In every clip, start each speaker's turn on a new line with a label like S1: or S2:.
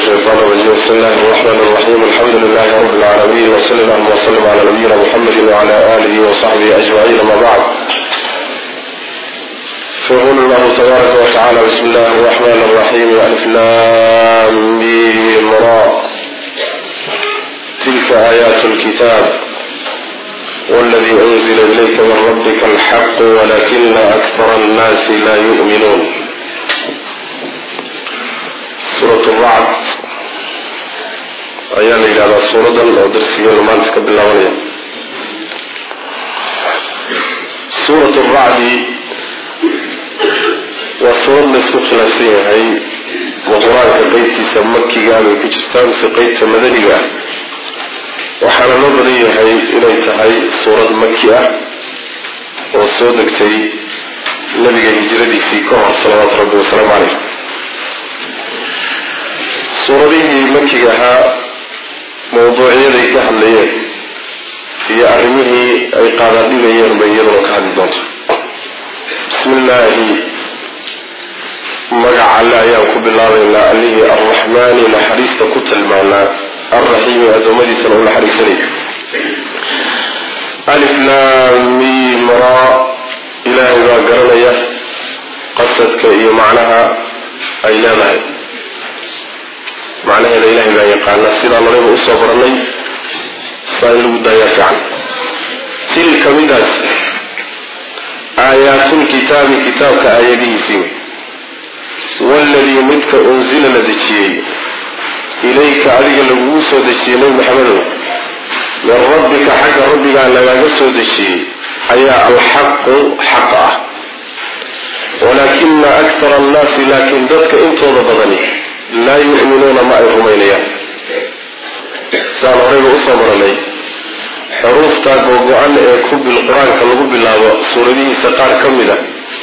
S1: الشيطان الرجيم. بسم الله الرحمن الرحيم. الحمد لله رب العالمين، وصلى الله وسلم على نبينا محمد وعلى آله وصحبه أجمعين. ما بعد، فيقول الله تبارك وتعالى: بسم الله الرحمن الرحيم. ألف لام ميم را، تلك آيات الكتاب والذي أنزل إليك من ربك الحق ولكن أكثر الناس لا يؤمنون. سورة الرعد أيان إلى سورة ودرسية رومانتك باللغة. سورة الرعد وسورة نسخ خلافية هي وقرآن كبيت سمكي قالوا كجستان سقيت مدنية، وحنا نظري هي إليها هي سورة مكية وصودكتي نبي هجرتي سيكون صلوات ربي وسلام عليه. سورة مكية موضوعية ذيك حلية في أرميه أي قادرين يرمين وكان دونت. بسم الله مجع الله يعقوب الله إلا عليه الرحمن لحريص كتل معنا الرحيم أدومدي سنة الحريصين. ألف لام ميم را إلهي باقرنية قصدك إيه معناها أي لا ذهب معناها لا إله إلا يقال السيرة الله يبقى أصبرني سائل بداية فعلا. تلك مدى آيات الكتاب كتابك آياته سوى والذي مدك أنزل لديكي إليك عليك اللبوس وديكي نبي محمد من ربك حق ربك على لغس وديكي أي الحق حقه ولكن أكثر الناس لكن ذاتك انتو ضبضني لا يؤمنون ما إليا سأل غريب أصبرني حروف تاقوقو أن يكب القرآن كاللغو بالله سورة سقار كمدة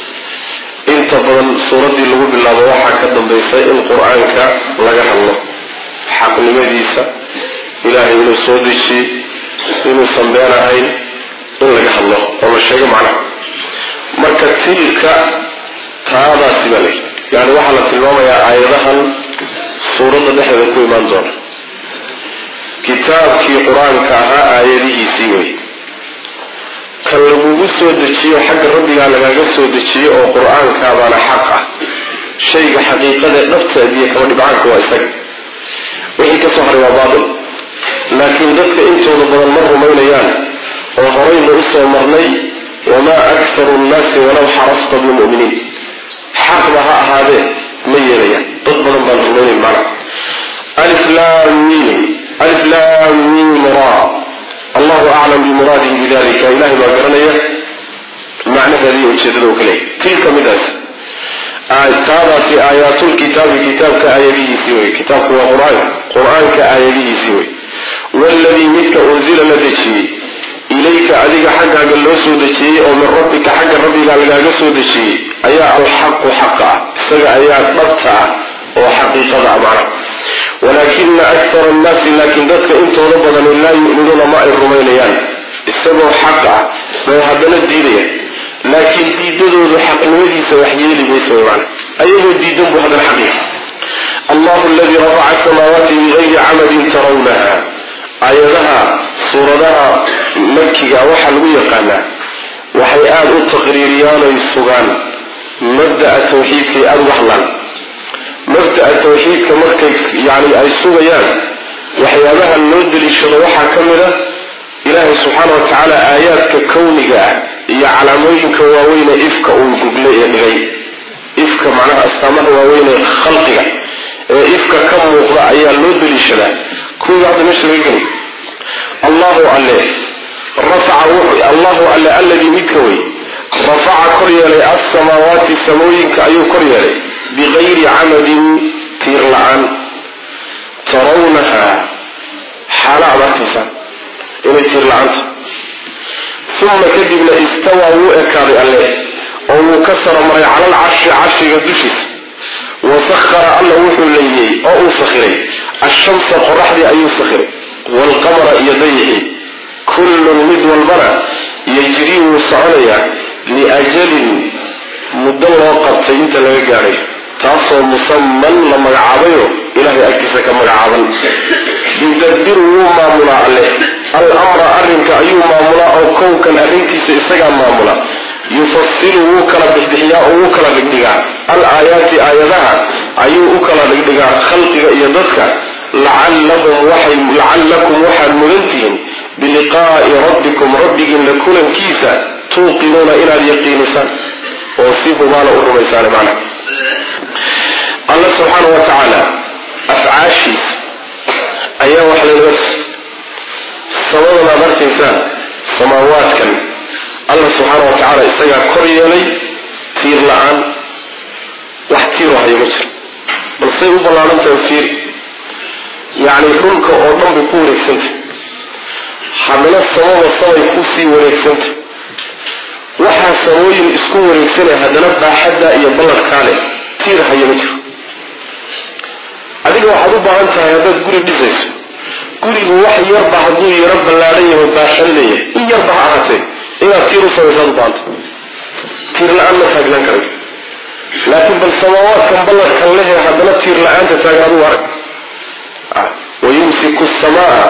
S1: انت بضن سورة اللغو بالله وحا كدن بيساء القرآن كاللغح الله حق نمديسة إلهي إنو صوديشي إنو صنبيانا عين إنو لغح الله وما الشيء معنا مركة تلك هذا سبالي يعني وحلة الماما يا آيضها سورة نحن كوي منظر كتاب في قرآن كها آياته سيوي كاللغو سودتشي حق ربي على لغا سودتشي او قرآن كابانا حقه شيء حقيقة نفسه دي كمان بعانك وإساق وحي كسوحر وباطل لكن ذلك انتو نبضا المر ميليان وغرين رسو مرني وما أكثر الناس ولو حرصت بالمؤمنين حق بها هذا ميليان ضد المرمين المعنى. ألف لام ميم ألف لام ميم را الله أعلم بمراده بذلك إلهي ما قرنيه معنى ذي أجدده كليه. تلك مداس تابع في آيات الكتاب كتاب كآياته سوي كتاب هو قرآن كآياته سوي والذي منك أنزل لديكي إليك عليك حقا قال له سودكي ومن ربك حقا ربك قال له سودكي أيا الحق حقا سجع أيا طبطع وحقيقة معنا ولكن أكثر الناس لكن ذاتك انت ربنا لا يؤمنون ماء الرومانيان السبب حقا فهذا الدينية لكن ديدو حق الذي سيحيي لي بيسوي معنا أيه ديدو بهذا الحقيقة. الله الذي رفع السماوات بغير عمد ترونها آياتها صورتها مكية وحلوية قانا وحيآل التقريريان والسجان مبدأ التوحيد في أروحلا مبدأ التوحيد كمركز يعني أي سجيان وحيالها النود للشروحة كاملة إلهي سبحانه وتعالى آيات ككونها يعلمين كواوين إفك أنقبلئ غي إفك معناها أستمر واوين خلقها إفك كم مغرى أيها النود للشلاء كل هذا مش رجل. الله عليه رفع الله على الذي مكوي رفع كريالي السماوات السماوين كأيو كريالي بغير عمد تيرلعان ترونها حالة عباكسة إنه تيرلعانت ثم كذبنا استوى وإكاري عليه وكسر مري على العرش قدشت وسخر الله وحو ليه أو سخري الشمس قرحدي أي سخري والقمر يديه كل مد والبرع يجري وصعليا لأجل مدة وقت سينت لغاري تاسو مصمم لما يعابيو إلهي أكسا كما magacaaban yudabbiru wuu maamulaa alle al-amra arrinka ayuu maamulaa oo kownkan arrinkiisa isagaa maamula yufasilu wuu kala bixbixiyaa oo wuu kala dhigdhigaa al-aayaati aayadaha ayuu u kala dhigdhigaa khalqiga iyo dadka lacallakum waxaad mudantihiin biliqaa'i rabbikum rabbigiin la kulankiisa tuuqinuuna inaad yaqiinisaan oo si hubaana u rumaysaan macna alla subxaanahu wa tacaala afcaashiisa ayaa wax laynaga samadan aad arkaysaan samaawaadkan alla subxaana wa tacaala isagaa kor yeelay tiir la-aan wax tiiro hayo ma jiro balsay u ballaarantahay fiiri yacni dhulka oo dhan bay ku wareegsantay haddana samada samay kusii wareegsantay waxaa samooyin isku wareegsanay haddana baaxadda iyo ballarkaa leh tiir hayo ma jiro adiga waxaad u baahan tahay haddaad guri dhisayso gurigu wax yarba hadduu yaro ballaadhan yaho baaxan leeyahay in yarba ha ahaatee inaad tiir u samaysaad u baahanta tiir la-aan ma taagnan karayo laakiin bal samaawaadkan ballarkan lehe haddana tiir la-aanta taagan aduu arag wayumsiku asamaa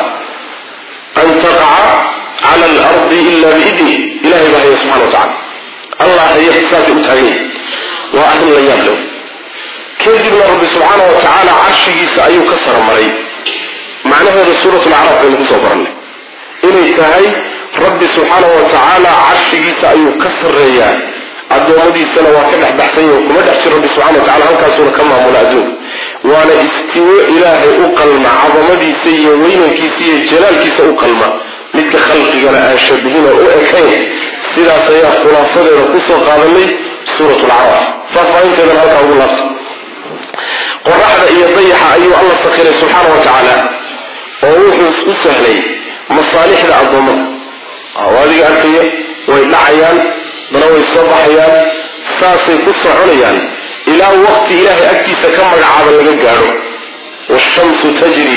S1: an taqaca cala alardi ila biidni ilahay baa haya subxana wa tacala allah haya saasay u taagan yahay waa arrin la yaab low kadibna rabbi subxaana wa tacaala carshigiisa ayuu ka saramaray macnaheeda suurat lacraaf baynu kusoo barannay inay tahay rabbi subxaana wa tacaala carshigiisa ayuu ka sarreeyaa addoommadiisana waa ka dhex baxsan yahi kuma dhex jiro rabbi subxana wa tacala halkaasuuna ka maamula adduunka waana istiwo ilaahay u qalma cadamadiisa iyo weynankiisa iyo jalaalkiisa u qalma midka khalqigana aan shabihin oo u ekayn sidaas ayaa khulaasadeeda kusoo qaadanay suurat lacraaf faahfaahinteedan halkaa ugu laabta qoraxda iyo dayaxa ayuu alla sakiray subxaana wa tacaala oo wuxuu u sahlay masaalixda addoommada adiga arkaya way dhacayaan dana way soo baxayaan saasay ku soconayaan ilaa waqti ilaahay agtiisa ka magacaaban laga gaadho waashamsu tajri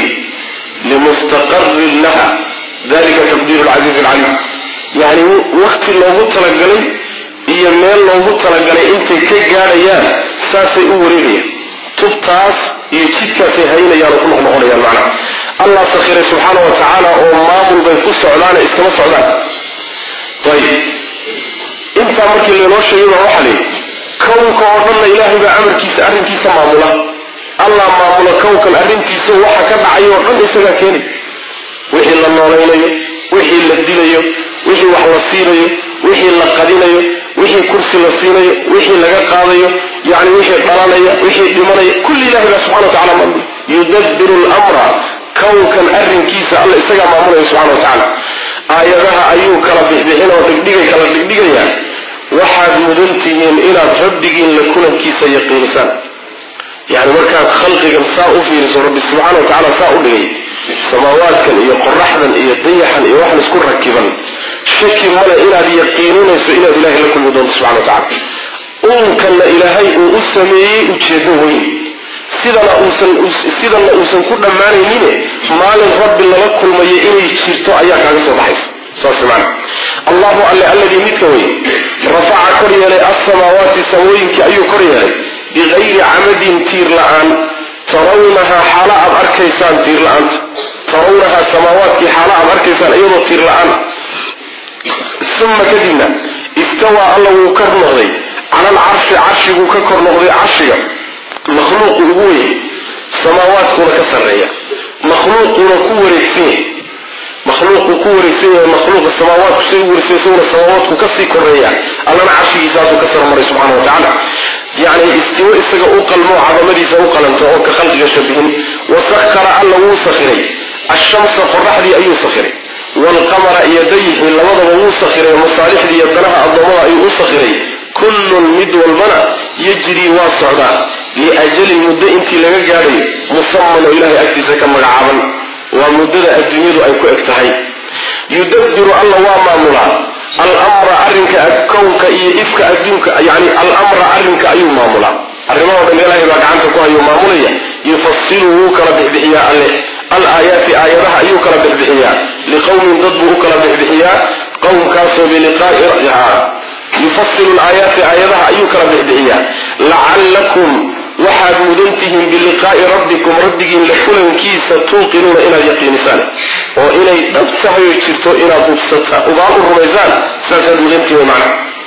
S1: limustaqarin laha dalika taqdiiru lcasiizi alcaliim yacni waqti loogu talagalay iyo meel loogu talagalay intay ka gaadhayaan saasay u wareegayaan tubtaas iyo jidkaasay haynayaan oo ku noqnoqonayaan macnaha allah sakhiray subxaana wa tacaala oo maamul bay ku socdaane iskama socdaan ayib intaa markii laynoo sheegay baa waxaa layidhi kownka oo dhanna ilaahay baa amarkiisa arrinkiisa maamula allah maamula kownkan arrintiisa waxa ka dhacay oo dhan isagaa keenay wixii la noolaynayo wixii la dilayo wixii wax la siinayo wixii la qadinayo wixii kursi la siinayo wixii laga qaadayo yani wixii dhalanaya wixii dhimanaya kulli ilahay baa subxana wa tacala maamula yudabbiru lamra kownkan arrinkiisa alla isagaa maamulaya subxana wa tacaala aayadaha ayuu kala bixbixin oo kala dhigdhigayaa waxaad mudan tihiin inaad rabbigiin la kulankiisa yaqiinisaan yani markaad khalqigan saa u fiiriso rabbi subxaana wa tacala saa u dhigay samaawaadkan iyo qoraxdan iyo dayaxan iyo waxan isku rakiban shaki male inaad yaqiininayso inaad ilahay la kulmi doonto subxana wa tacala uunkanna ilaahay uu u sameeyey ujeedo weyn sidana uusan ku dhammaanaynine maalin rabbi lala kulmayo inay jirto ayaa kaaga soo baxaysa saas macna allahu alle alladii midka wey rafaca kor yeelay alsamaawaati samooyinkii ayuu kor yeelay bigayri camadin tiir la-aan tarawnahaa xaala aad arkaysaan tiir la-aanta tarawnahaa samaawaadkii xaala aad arkaysaan iyadoo tiir la-aan uma kadibna istawaa alla wuu kor noqday cala alcarshi carshiguu ka kor noqday carshiga makhluuqu ugu weyn samaawaadkuuna ka sarreeya makhluuquuna ku wareegsan yahay makhluuqu ku wareegsan yahay makhluuqa samaawaadku say u wareegsan isaguna samaawaadku kasii koreeya allana carshigiisaasuu ka sarmaray subxana wa tacaala yacni istiwo isaga u qalmo cadamadiisa u qalanto oo ka khalqiga shabihin wasakara alla wuu sakhiray ashamsa qoraxdii ayuu sakhiray waalqamara iyo dayixii labadaba wuu sakhiray masaalixdii iyo danaha addoommada ayuu u sakhiray kullun mid walbana yajrii waa socdaa liajalin muddo intii laga gaadhayo musaman oo ilahay agtiisa ka magacaaban waa muddada adduunyadu ay ku eg tahay yudabbiru alla waa maamulaa alamra arrinka kownka iyo ifka adduunka yani alamra arrinka ayuu maamulaa arrimahoo dhan ilaahay baa gacanta ku hayuu maamulaya yufasilu wuu kala bixbixiyaa alle alaayaati aayadaha ayuu kala bixbixiyaa liqowmin dad buu u kala bixbixiyaa qowmkaasoo biliqaa'i yufasilu alaayaati aayadaha ayuu kala bixbixiyaa lacallakum waxaad mudantihiin biliqaa'i rabbikum rabbigiin la kulankiisa tuuqinuuna inaad yaqiinisaan oo inay dhab tahay oo jirto inaad ubaal u rumaysaan saasaad mudantihiin macna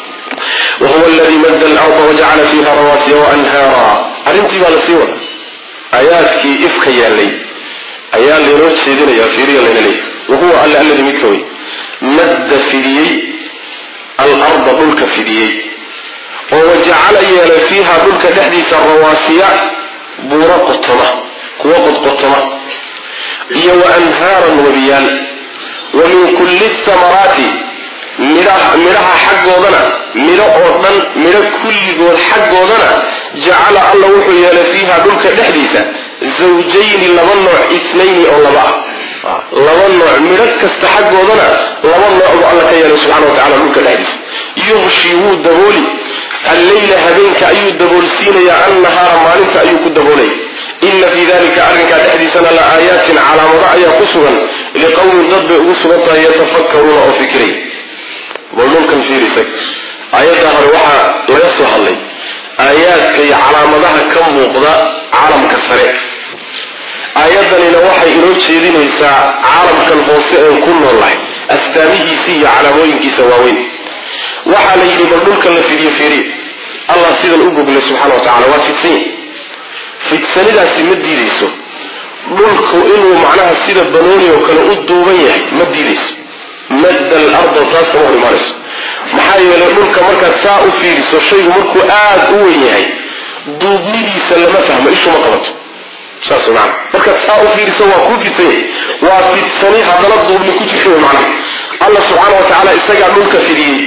S1: wahuwa aladii madda alarda wajacala fiiha rawaasiya waanhaara arrintii baa lasii wada aayaadkii ifka yaallay ayaa laynoo jeedinayaa fiiriya layna leeyahy wahuwa alla alladii midka wey madda fidiyey alarda dhulka fidiyey oo wajacala yeelay fiiha dhulka dhexdiisa rawaasiya buuro qotoma kuwa qodqotoma iyo waanhaaran wabiyaal wa min kulli thamaraati midhaha xaggoodana midho oo dhan midho kulligood xaggoodana jacala alla wuxuu yeelay fiiha dhulka dhexdiisa zawjayni laba nooc itnayni oo laba ah laba nooc midho kasta xaggoodana laba nooc buu alla ka yeelay subxana wa tacala dhulka dhexdiisa yughshi wuu dabooli alleyla habeenka ayuu daboolsiinayaa annahaara maalinta ayuu ku daboolay ina fii dalika arrinkaa dhexdiisana la aayaatin calaamado ayaa ku sugan liqowmin dad bay ugu sugan tahay yatafakkaruuna oo fikiray bal dhulkan fiirisay aayadda hore waxaa laga soo hadlay aayaadka iyo calaamadaha ka muuqda caalamka sare aayaddanina waxay inoo jeedinaysaa caalamkan hoose een ku noolahay astaamihiisa iyo calaamooyinkiisa waaweyn waxaa la yidhi bal dhulkan la fidiyo fiiriye allah sidan u goglay subxana wa tacala waa fidsanya fidsanidaasi ma diidayso dhulku inuu macnaha sida banooni oo kale u duuban yahay ma diidayso madda alarda taas kama hor imaanayso maxaa yeelay dhulka markaad saa u fiiriso shaygu markuu aad u weyn yahay duubnidiisa lama fahmo ishu ma qabato saas macna markaad saa u fiiriso waa kuu fidsanya waa fidsani haddana duubni ku jirta wey macnaha allah subxaana wa tacaala isagaa dhulka fidiyey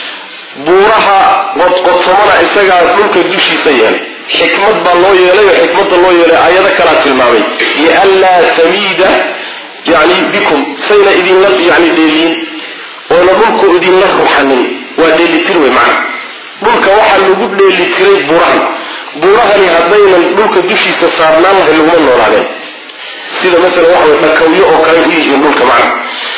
S1: buuraha qodqotomana isagaa dhulka dushiisa yeelay xikmad baa loo yeelay oo xikmadda loo yeelay aayado kalaa tilmaamay lianlaa tamiida yani bikum sayna idinla yani dheeliyin oona dhulku idinla ruxanin waa dheelitir wey macna dhulka waxaa lagu dheelitiray buurahani haddaynan dhulka dushiisa saarnaan lahay laguma noolaadeen sida masalan waxa way dhakawyo oo kale u yihiin dhulka macna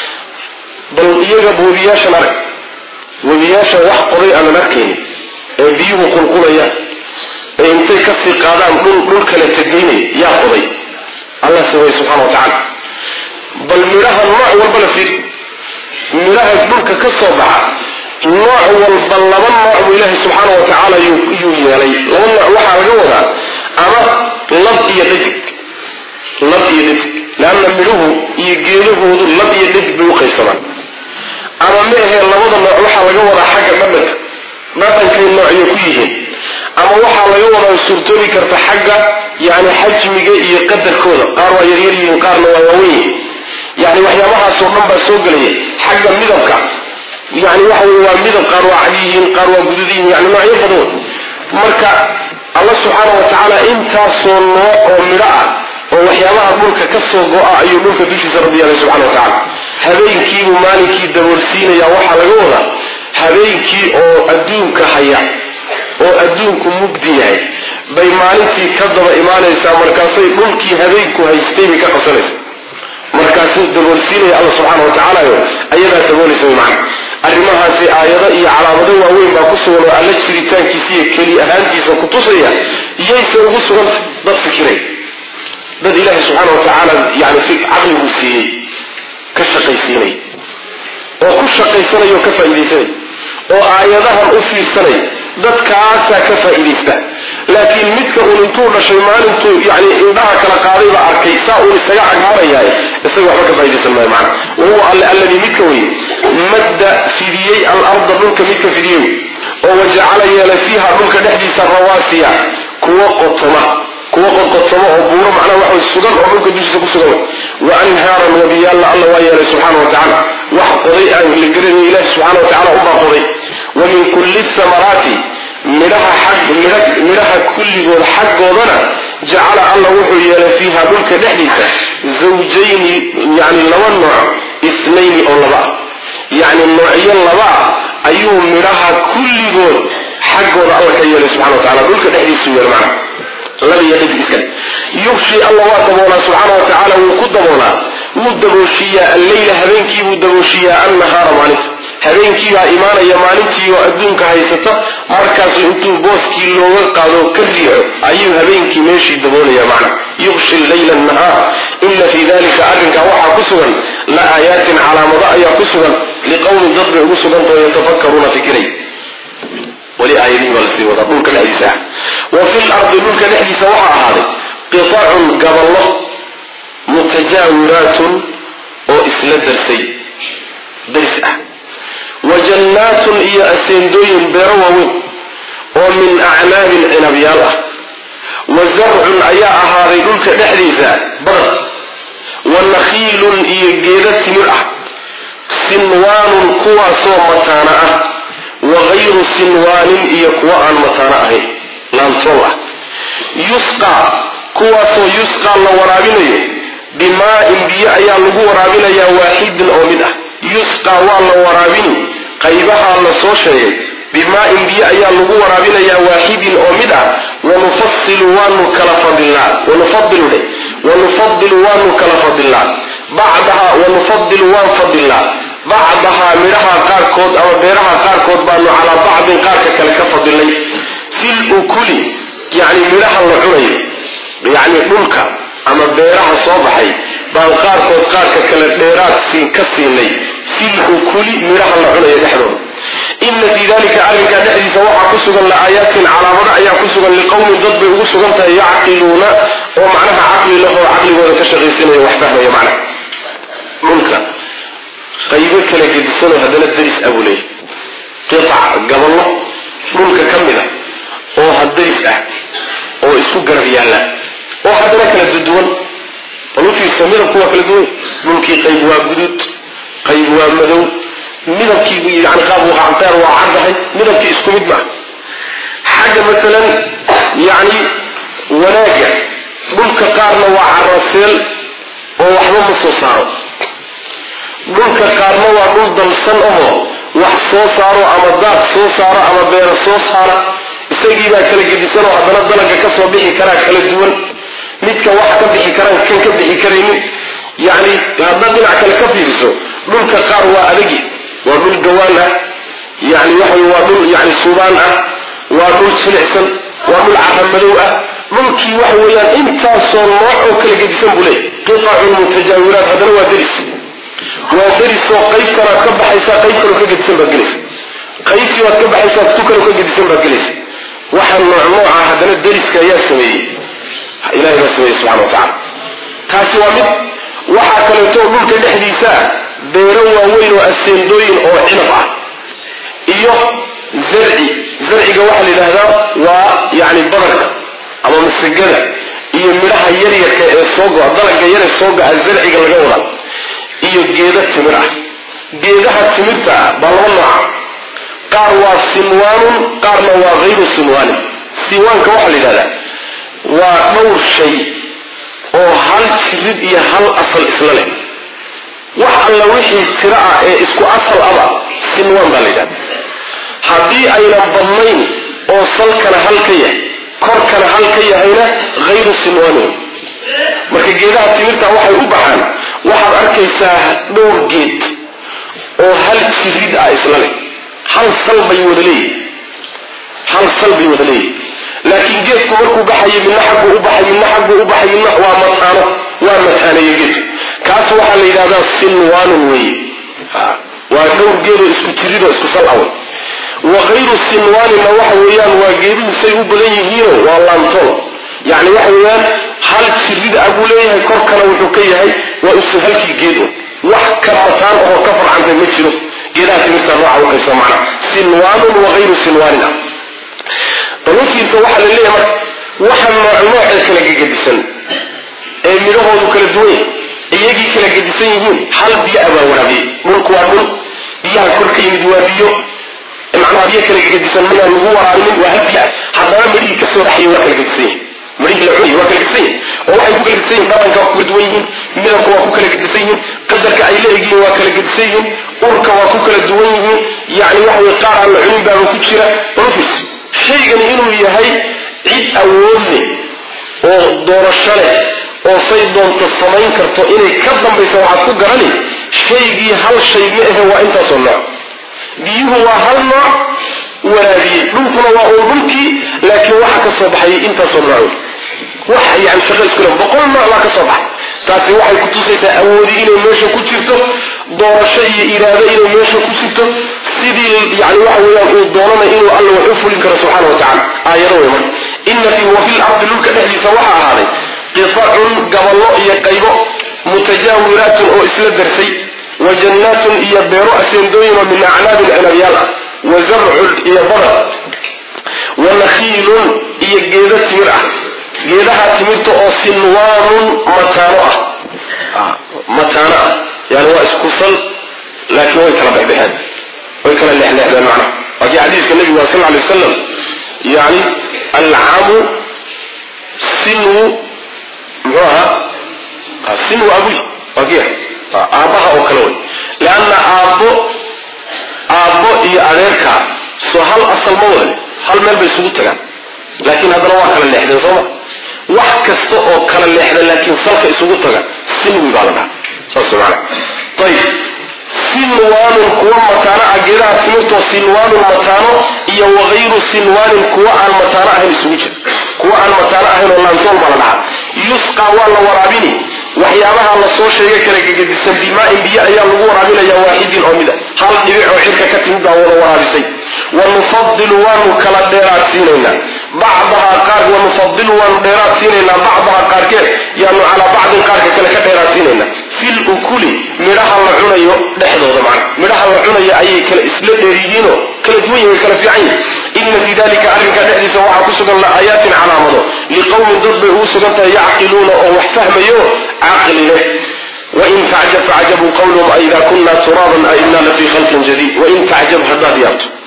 S1: bal iyaga webiyaashan arag webiyaasha wax qoday aanan arkaynin ee biyuhu qulqulayaan ee intay kasii qaadaan dhul kale tegaynay yaa qoday allah sabay subxana wa tacaala bal midhaha nooc walba la fiiri midhaha dhulka ka soo baxa nooc walba laba nooc buu ilaahay subxaana wa tacaala yuu yeelay laba nooc waxaa laga wadaa ama lab iyo dhadig leanna midhuhu iyo geedahoodu lab iyo dhadig bay u qaybsamaan ama ma ahee labada nooc waxaa laga wadaa xagga dhadhankay noocyo ku yihiin ama waxaa laga wadaa suurtoobi karta xagga yani xajmiga iyo qadarkooda qaar waa yaryar yihiin qaarna waa waaweyn yihiin yani waxyaabahaasoo dhan baa soo gelaya xagga midabka yani waxa wey waa midab qaar waa cad yihiin qaar waa gudud yihiin yani noocyo badan marka allah subxaana wa tacaala intaasoo nooc oo midho ah oo waxyaabaha dhulka ka soo go-a ayuu dhulka dushiisa rabbi yeelay subxana wa tacaala habeenkiibuu maalinkii daboolsiinayaa waxaa laga wadaa habeenkii oo adduunka haya oo adduunku mugdi yahay bay maalintii ka daba imaanaysaa markaasay dhulkii habeenku haystay bay ka qabsanaysa markaasuu daboolsiinaya alla subxaana wa tacaala ayadaa daboolaysa way macna arrimahaasi aayado iyo calaamado waaweyn baa ku sugan oo alla jiritaankiisa iyo keli ahaantiisa ku tusaya iyayse ugu sugantay dad fikiray dad ilaahay subxaana wa tacaala yani caqliguu siiyey ka shaqaysiinay oo ku shaqaysanaya oo ka faa'iidaysanay oo aayadahan u fiirsanay dadkaasaa ka faa'iidaysta laakiin midka uun intuu dhashay maalintuu yani indhaha kala qaadayba arkay saa uun isaga cagmarayahay isaga waxba ka faa'iidaysan maayo macna wahuwa alladii midka wey madda fidiyey alarda dhulka midka fidiyey oo wajacala yeelay fiiha dhulka dhexdiisa rawaasiya kuwa qodqotomo oo buuro macnaha waxa sugan oo dhulka dushiisa ku sugan wa anhaaran wabiyaalla alla waa yeelay subxaana wa tacaala wax qoday aan la garanay ilaahi subxaana wa tacala ubaa qoday wa min kulli thamaraati midhaha kulligood xaggoodana jacala alla wuxuu yeelay fiiha dhulka dhexdiisa zawjayni yani laba nooc itnayni oo laba ah yani noocyo laba ah ayuu midhaha kulligood xaggooda alla ka yeelay subxana wa tacala dhulka dhexdiisuu yeelay macna labaiyo dhadig iskale yughshi alla waa daboolaa subxaana wa tacaala wuu ku daboolaa wuu dabooshiyaa alleyla habeenkiibuu dabooshiyaa annahaara maalinta habeenkii baa imaanaya maalintii oo adduunka haysata markaasuu intuu booskii looga qaado ka riixo ayuu habeenkii meeshii daboolaya macna yughshi layla nahaar ina fii dalika arrinkaa waxaa ku sugan la aayaatin calaamado ayaa ku sugan liqowmin dad bay ugu sugantao yatafakkaruuna fikiray weli aayadihi baa lasii wadaa dhulka dhexdiisa wa fi lardi dhulka dhexdiisa waxaa ahaaday qitacun gaballo mutajaawiraatun oo isla darsay daris ah wa jannaatun iyo aseendooyin beero waaweyn oo min acnaabin cinabyaal ah wa zarcun ayaa ahaaday dhulka dhexdiisa badar wa nakhiilun iyo geeda timir ah sinwaanun kuwaasoo mataana ah wa gayru sinwaanin iyo kuwa aan mataano ahayn laantool ah yusqaa kuwaasoo yusqaa la waraabinayo bimaa-in biyo ayaa lagu waraabinayaa waaxidin oo mid ah yusqaa waa la waraabini qaybahaa la soo sheegay bimaa-in biyo ayaa lagu waraabinayaa waaxidin oo mid ah wanufadilu waanu kala fadilnaa wanufadilu waanu kala fadilnaa bacdahaa wanufadilu waan fadilnaa bacdahaa midhaha qaarkood ama beeraha qaarkood baanu calaa bacdin qaarka kale ka fadilnay fil ukuli yani midhaha la cunayo yani dhulka ama beeraha soo baxay baan qaarkood qaarka kale dheeraad ka siinay fil ukuli midhaha la cunayo dhexdooda ina fii dalika arrinkaa dhexdiisa waxaa ku sugan la-aayaatin calaamado ayaa ku sugan liqowmin dad bay ugu sugan tahay yacqiluuna oo macnaha caqli lahoo caqligooda ka shaqaysanaya wax fahmaya macna dhulka qaybo kala gedisanoo haddana daris abuu leeyahy qiac gaballo dhulka ka mid a oo daris ah oo isku garab yaalla oo haddana kala duduwan balufiisa midabku waa kala duwan dhulkii qayb waa guduud qayb waa madow midabkii yani qaab waqacanteer waa caddahay midabkii isku mid maa xagga masalan yani wanaaga dhulka qaarna waa caraseel oo waxba ma soo saaro dhulka qaarna waa dhul dalsan ahoo wax soo saaro ama daaq soo saaro ama beero soo saara isagii baa kala gedisanoo haddana dalaga ka soo bixi karaa kala duwan midka wax ka bixi karaan kan ka bixi karaynin yani haddaad dhinac kale ka fiiriso dhulka qaar waa adagi waa dhul gawaan ah yani waa dhul yani suubaan ah waa dhul jilicsan waa dhul caramadow ah dhulkii waxa weeyaan intaasoo nooc oo kala gedisan buu leey qitacun mutajaawiraat haddana waa darisoo qayb kalaad ka baxaysaa qayb kaloo ka gedisan baad gelaysa qaybtii baad ka baxaysaa tu kaloo ka gedisan baad gelaysa waxaa nooca haddana dariska ayaa sameeyey ilahay baa sameeyey subxana wa tacala taasi waa mid waxaa kaleeto dhulka dhexdiisa beero waaweyn oo aseendooyin oo cinab ah iyo zarciga waxaa la yidhaahdaa waa yani badarka ama masagada iyo midhaha yaryarka ee soo go-a dalaga yare soo go-a zarciga laga wada iyo geeda timir ah geedaha timirta ah baa laba nooca qaar waa sinwaanun qaarna waa hayru sinwaanin sinwaanka waxaa la yidhahdaa waa dhowr shay oo hal jirid iyo hal asal isla leh wax alla wixii tiro ah ee isku asal aba sinwaan baa la yidhahda haddii aynan badnayn oo salkana hal ka yahay korkana hal ka yahayna hayru sinwaanin marka geedaha timirta waxay u baxaan waxaad arkaysaa dhowr geed oo hal jirid ah isla leh hal sal bay wada leeyihin laakiin geedku markuu baxayo midna xaggu u baxay midna xaggu u baxay midna waa mataaneeye geedku kaas waxaa la yidhahdaa sinwaanun weeye waa dhowr geedoo isku jiridoo isku sal away wa hayru sinwaaninna waxa weeyaan waa geeduhu say u badan yihiino waa laantool yani waxa weeyaan hal jirid ah buu leeyahay korkana wuxuu ka yahay waa isu halkii geed un wax ka mataan oo ka farcantay ma jiro geedaha timirta nooca ukayso macna sinwaanun wa hayru sinwaanin ah balufiisa waxaa la leeyahay marka waxa noocee kala gegedisan ee midhahoodu kala duwan iyagii kala gedisan yihiin hal biyo abaa waraabiyey dhulku waa dhul biyaha kor ka yimid waa biyo macnaha biyo kala gegedisan mayaan lagu waraabinin waa hal biyo haddana midhihii kasoo dhaxayay waa kala gedisan yihin midhihii la cunayay waa kala gedisan yihin oo waxay ku kala gedisan yihin dhaqanka waa ku kala duwan yihiin midabka waa ku kala gedisan yihiin qadarka ay leeyihiin waa kala gedisan yihiin urka waa ku kala duwan yihiin yani waxa weye qaar aan la cunin baaba ku jira balufiis shaygani inuu yahay cid awood leh oo doorasho leh oo say doonto samayn karto inay ka dambaysa waxaad ku garani shaygii hal shay ma ahe waa intaasoo nooc biyuhu waa hal nooc waraabiyey dhulkuna waa uu dhulkii laakiin waxa ka soo baxay intaasoo nooc wax yani shaqo isku leh 100 nooc baa ka soo baxay taasi waxay ku tusaysaa awoodi inay meesha ku jirto doorasho iyo iraado inay meesha ku jirto sidii yani waxa weeyaan uu doonana inuu alla wax u fulin karo subxaanahu wa tacaala aayado wey marka ina fii wa fil ardi dhulka dhexdiisa waxaa ahaaday qitacun gaballo iyo qaybo mutajaawiraatun oo isla darsay wa jannaatun iyo beero aseendooyin oo min acnaabin cinabyaal ah wa zarcun iyo badar wa nakhiilun iyo geedo timir ah geedaha timirta oo sinwaanun mataano ah yani waa isku sal laakiin way kala bexbexeen way kala leexleexdeen macnaha wakii xadiiska nabiga sal lla alay wasalam yani alcamu sinwu muxuu ahaa sinwu abuy wakiya aabbaha oo kale way leanna aabbo iyo adeerka soo hal asal ma wada hal meel bay isugu tagaan laakiin haddana waa kala leexdeen sooma wax kasta oo kala leexda laakiin salka isugu taga sinwi baa la dhaha saas macana ayib sinwaanun kuwa mataano ah geedaha timirtoo sinwaanun mataano iyo wagayru sinwaanin kuwa aan mataano ahayn isugu jira kuwa aan mataano ahayn oo laantool baa la dhaha yusqa waa la waraabini waxyaabaha la soo sheegay kala gegedisan bimaa-in biyo ayaa lagu waraabinaya waaxidin oo mid a hal dhibic oo cirka ka timid baa wada waraabisay wanufadilu waanu kala dheeraad siinaynaa bacdahaa qaar wanufadilu waanu dheeraad siinaynaa bacdahaa qaarkeed yaanu calaa bacdin qaarka kale ka dheeraad siinaynaa fil ukuli midhaha la cunayo dhexdooda macna midhaha la cunayo ayay kala isla dheeryihiinoo kala duwan yihin way kala fiican yihin ina fii dalika arrinka dhexdiisa waxaa ku sugan la-aayaatin calaamado liqowmin dad bay ugu sugan tahay yacqiluuna oo wax fahmayo caqli leh wain tacjab facajabuu qawluhum aida kuna turaaban aina lafii khalqin jadiid wain tacjab haddaad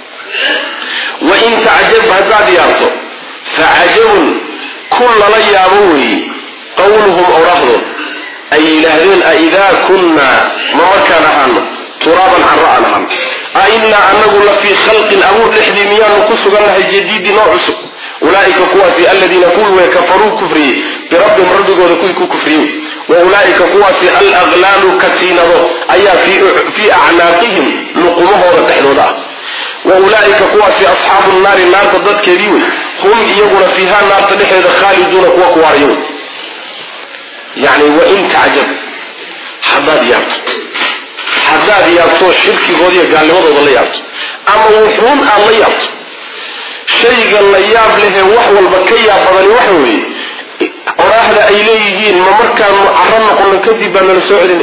S1: yaabto facajabun kun lala yaabo weeye qawluhum orahdood ay yidhaahdeen aidaa kunnaa ma markaan ahaano turaaban carra aan ahaano ainaa anagu lafii khalqin abuur dhexdii miyaanu ku sugannahay jadiidin oo cusub ulaaika kuwaasi aladiina kuwii kafaruu kufriyey birabbihim rabbigooda kuwii ku kufriyey wa ulaaika kuwaasi alaqlaalu katiinado ayaa fii acnaaqihim luqumahooda dhexdooda ah wa ulaaika kuwaasi asxaabu naari naarta dadkeedii wey hum iyaguna fiihaa naarta dhexdeeda khaaliduuna kuwa kuwaaraya wey yani wain tacjab haddaad yaabto shirkigooda iyo gaalnimadooda la yaabto ama wuxuun aad la yaabto shayga la yaab lehe wax walba ka yaab badani waxa weeye oraahda ay leeyihiin ma markaanu carro noqono kadib baa nala soo celinay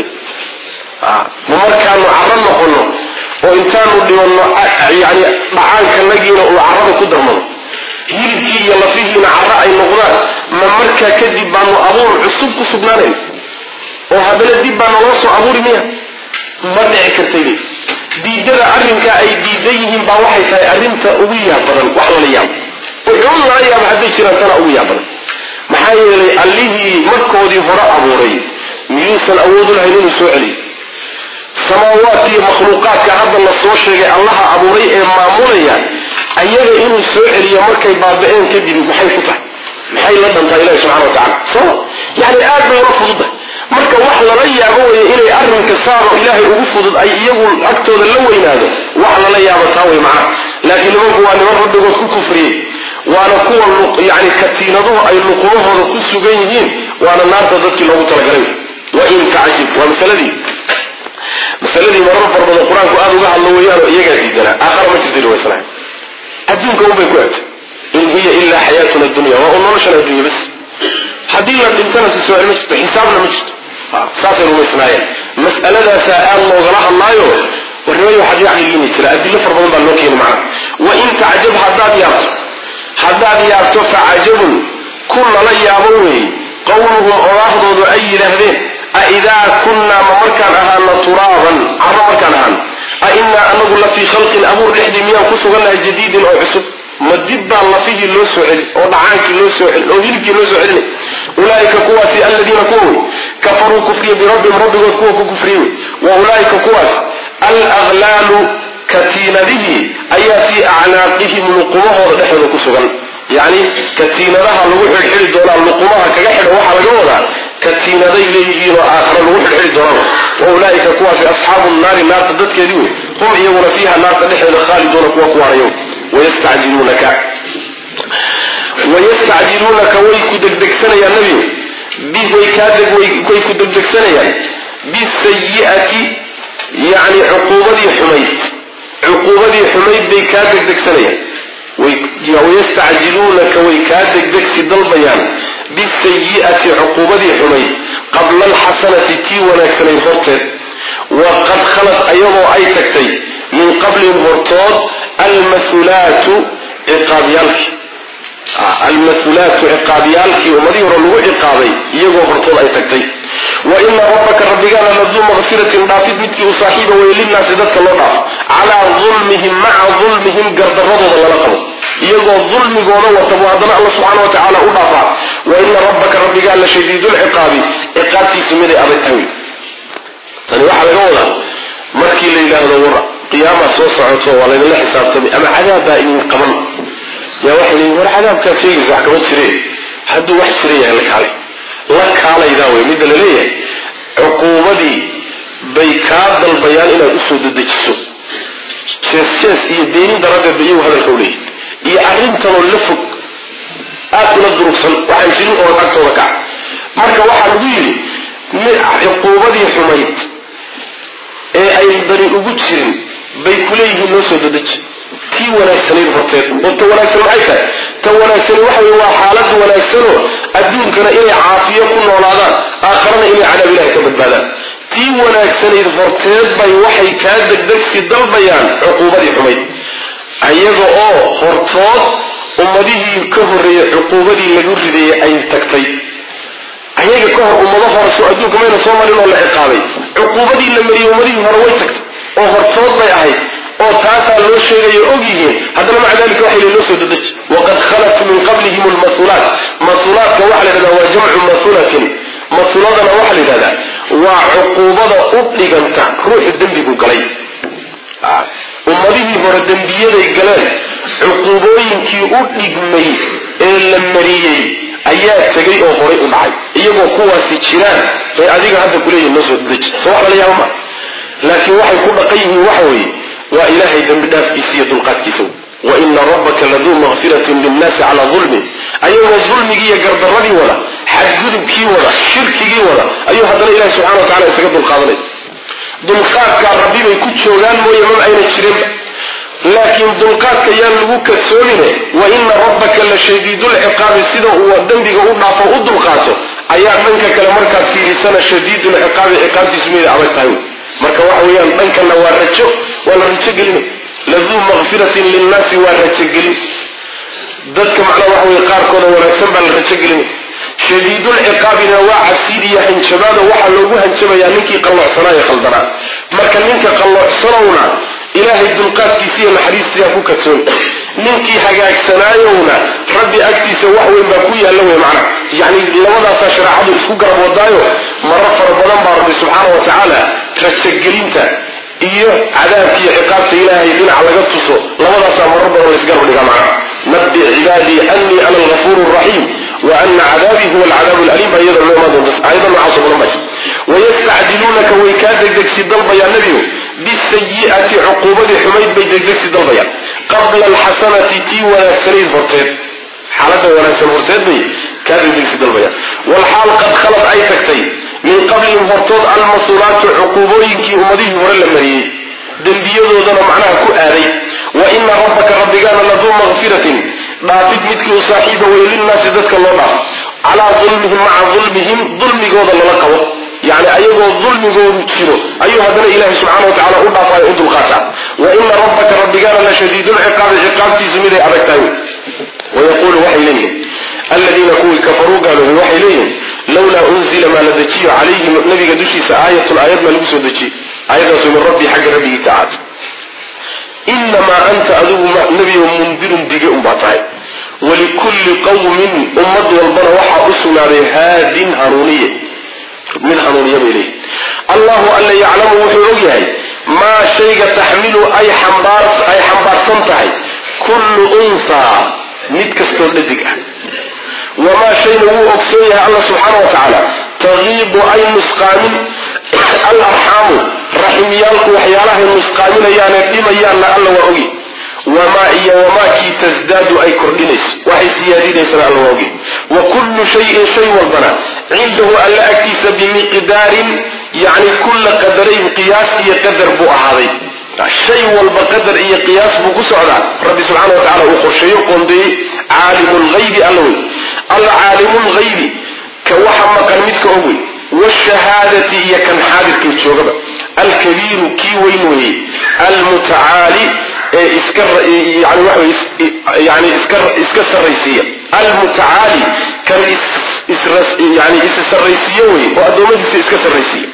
S1: ma markaanu carro noqono oo intaanu dhibanno yani dhacaankanagiina uu carrada ku darmado hilibkii iyo lafihiina carro ay noqdaan ma markaa kadib baanu abuur cusub ku sugnaanayn oo haddana dib baa naloo soo abuuri miya ma dhici kartayde diidada arrinkaa ay diidan yihiin baa waxay tahay arrinta ugu yaab badan wax lala yaabo wuxuun lala yaaba hadday jiraan tana ugu yaab badan maxaa yeelay allihii markoodii hore abuuray miyuusan awood u lahayn inuu soo celiyo samaawaadka iyo makhluuqaadka hadda la soo sheegay allaha abuuray ee maamulaya ayaga inuu soo celiyo markay baaba-een kadib maxay ku tahay maxay la dhantaa ilahi subxana wa tacala soo yani aad bay ula fududahay marka wax lala yaabo weye inay arrinka saaro ilaahay ugu fudud ay iyagu agtooda la weynaado wax lala yaabo taa wey macnaha laakiin nimanku waa niman rabbigood ku kufriyey waana kuwa yani katiinaduhu ay luqumahooda ku sugan yihiin waana naarta dadkii loogu talagalay wain tacjib waa masaladii marar farbada qur-aanku aada uga hadlo weeyaanoo iyagaa diidanaa aakhara ma jirta wasalaam adduunka unbay ku egtay in hiya ilaa xayaatuna dunya waa u noloshan addunya bas haddii la dhintana si soo-aal ma jirto xisaabna ma jirto saasay rumaysnaayeen mas'aladaasaa aada loogala hadlaayo warnimayo waxaad yacqiliini jira adilo far badan baa loo keeni macna wain tacjab haddaad yaabto facajabun kun lala yaabo weeye qawluhum oraahdoodu ay yidhaahdeen aidaa kunnaa ma markaan ahaano turaaban carro markaan ahaano ainaa anagu lafii khalqin abuur dhexdii miyaan ku sugannahay jadiidin oo cusub ma dib baa lafihii loo soo celin oo dhacaankii loo soo celin oo hilibkii loo soo celinay ulaaika kuwaasi aladiina kuwa wey kafaruu kufriya birabbihim rabbigood kuwa ku kufriye wey wa ulaaika kuwaas alaqlaalu katiinadihii ayaa fii acnaaqihim luqumahooda dhexdooda ku sugan yani katiinadaha lagu xidhxidhi doonaa luqumaha kaga xidha waxaa laga wadaa كتينا ذي ليجين وآخر الوحد حيدون وأولئك كوا في أصحاب النار النار تدد كذيو هم يقول فيها النار تدحل خالدون كوا يوم ويستعجلونك ويكو دكسنا يا نبي ويكو دكسنا بالسيئة يعني عقوبة حميد بيكادك دكسنا ويستعجلونك ويكادك دكس دلبيان بالسيئة عقوبة حميد قبل الحسنة تي ونكسن الفرطة وقد خلت أيضا أي تكتي من قبل الفرطات المثلات عقابيالك المثلات عقابيالك ومدير الوعي عقابي يقوى فرطات أي تكتي وإن ربك ربك لذو مغفرة ضافت مثل صاحبه ويلنا سيدتك الله على ظلمهم مع ظلمهم قرد الرضو ضل لقوا يقول الظلم يقولوا وتبوادنا الله سبحانه وتعالى أضافا وإن ربك لشديد العقاب عقابتي سميري أبتاوي تاني واحد يقول مركي لله دورة قيامة صوصعته ولين الله حساب سمي أما عذاب إني قبل يا واحد يقول عذاب كثير زحك بسري حد واحد سري لك عليه لك علي داوي مد لليه عقوبتي بيكاد البيان إلى أسود الدجسو سيس يديني درجة بيو هذا الكولي يعرمتنا اللفق آكل الدروسل وحن سنين أو الأكس وركع مركا واحد ويلي عقوبتي حميد أي بني أبوت سرين بيكوليه النسود الدج تي وناكسنين فرطيت وانت وناكسن معيكا توناكسن وحي وحالة وناكسنه الدين كان إلي عافية كل ولادان آخرنا إلي على بلاه كبدبادان تي وناكسنين فرطيت بي وحي كادك دكسي دل بيان عقوبتي حميد أيضا فرطات أمده كفر عقوبتي لجرد أي تكتي أيضا كفر أمده فرسو أدوك مين صومالي ولا عقابي عقوبتي لمري أمده هرويتك وفرطات بي أهي oo taasa loo sheegay ogiye hadana ma dalika waxa loo soo dadaj waqad khalat min qablihim al-masulat masulat ka waxa la waa jamcu masulatin masuladana waxa la yiraahdaa waa uqubada u dhiganta ruux dambigu galay ummadihi hore dambiyaday galeen uqubooyinkii u dhigmay ee la mariyay ayaa tagay oo hore u dhacay iyagoo kuwaasi jiraan ee adiga hadda kuleeyay noo soo dadaj soo wala yaama laakiin waxay ku dhaqayeen waxa weeye وإلهي ذنب داف كيسية القات كيسو وإن ربك لذو مغفرة للناس على ظلمه أيها الظلم جي قرد الربي ولا حد قذب كي ولا شرك جي ولا أيها هذا الإله سبحانه وتعالى يتقبل القاضي دلقات كان ربي ما يكون شوغان مو يمام أين الشرب لكن دلقات كيان لغوك السولين وإن ربك لشديد العقاب السيدة هو الدنب قولنا فأود دلقاته أيها منك كلمركب في لسنة شديد العقاب عقاب تسميه عبدتهم marka waxa weeyaan dhankan waa rajo wala rajo gelin lazum maghfiratan lin nas wa rajo gelin dadka macna waxa weey qaar kooda wanaagsan baa rajo gelin shadiidul iqaabina waa asidiya hanjabada waxa loogu hanjabayaa ninkii qalloocsanaa khaldana marka ninka qalloocsanawna ilaahay dulqaadkiisa iyo naxariistiisa ku kadsoon ninkii hagaagsanayowna rabbi agtiisa wax weyn baa ku yaala way macna yani labadaas sharaacadu isku garab wadaayo marar fara badan baa rabbi subxaanahu wa ta'ala rajagelinta iyo cadaabka iyo ciqaabta ilaahay dhinac laga tuso labadaas marar badan la isgarab dhigaa macna nabbi cibaadi anni ana al-ghafur ar-rahim wa anna cadabi huwa al-cadab al-alim ayada loo maado ayada ma xasab lama ويستعجلونك ويكادك سيدلبا يا نبي بالسيئة عقوبة حميد بيدك سيدلبا قبل الحسنة تي ولا سريد فرطيد حالته ولا سريد فرطيد بي كادك سيدلبا والحال قد خلط أي تكتي من قبل فرطيد المصورات عقوبوينك أمديه ورلا مريه دنبيضو دنا معناها كؤاري وإن ربك ربكان لذو مغفرة ضافد مثل صاحبه وللناس ذاتك الله على ظلمهم مع ظلمهم ظلم قوضا للقوة يعني أيضا الظلم قوضا تشيره أيها هذا إله سبحانه وتعالى أضعف يؤد القاطع وإن ربك ربكان لشديد العقاب عقاب في زميله أبكتاين ويقول وحي لهم الذين كفروا قالوا وحي لهم لولا أنزل ما لدتي عليهم نبي قدوشي سآية الآيات ما لبسوا دتي آيات من ربي حق ربي تعالى إنما أنت أدو نبي منذر بقاء باطعي ولكل قوم أمد والبنا وحا أسنا بهاد هارونية من هارونية إليه الله ألا يعلم وحيوه ما شيء تحمل أي حنبار صنطعي كل أنثى متكستر لدك وما شيء هو أكسويها الله سبحانه وتعالى تغيب أي نسقام الأرحام رحم يالك وحيالها النسقامين يعني لما يانا الله وعوي وما كي تزداد أي كردينيس وحي سيادينيس الله وعوي وكل شيء والبنا عنده ألا أكتس بمقدار يعني كل قدرين قياس يقدر بؤهاضي الشيء والبقدر إيه قياس بقص على رب سبحانه وتعالى وخشيه قندي عالم الغيب ألوي العالم الغيب كوحما كلمتك أوي والشهادة هي كان حادث كيتشوغبا الكبير كي وينوي المتعالي يعني اسكر الرئيسية المتعالي كان يعني اسس الرئيسية وأدومه اسكر الرئيسية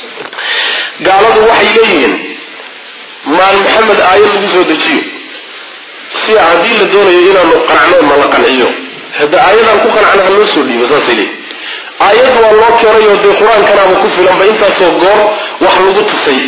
S1: قالوا وحي ليهن مع محمد آيات بسودة شيء سي عديل لدونه إلى نقرعنه ما لقنعيه هذا آيات نقرن عنها النسول لي وصاصي لي آيات والله كريو دي قرآن كان مكفر لما انت صغر وحلوضت السيء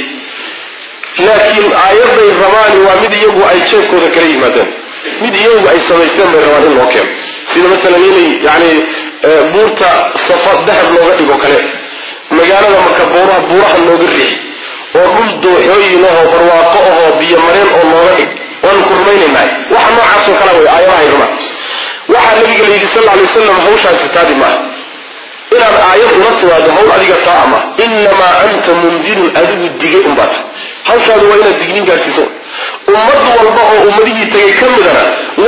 S1: لكن آيات دي الرمان ومد يبو أي شيء كذا كريم مدن مد يبو أي سميستان من الرمان الواقع سيدا مثلا يعني بورتا صفات ذهب لغتي وكلام مجانا مكبورة بورها النوغري وقل دوحيينه برواقعه بيمرين الله ونكرمين معي وحن نوعا سوكلاوي آيوها يرمان وحن نبي قال صلى الله عليه وسلم هوشا ستادي معه إلى الآيات نصوا هذا هو أذيك الطعامة إنما أنت منذر أذب الدقاء أمبات هوشا دوين الدقنين قاسسون أمد والبعض أمده تيكمدنا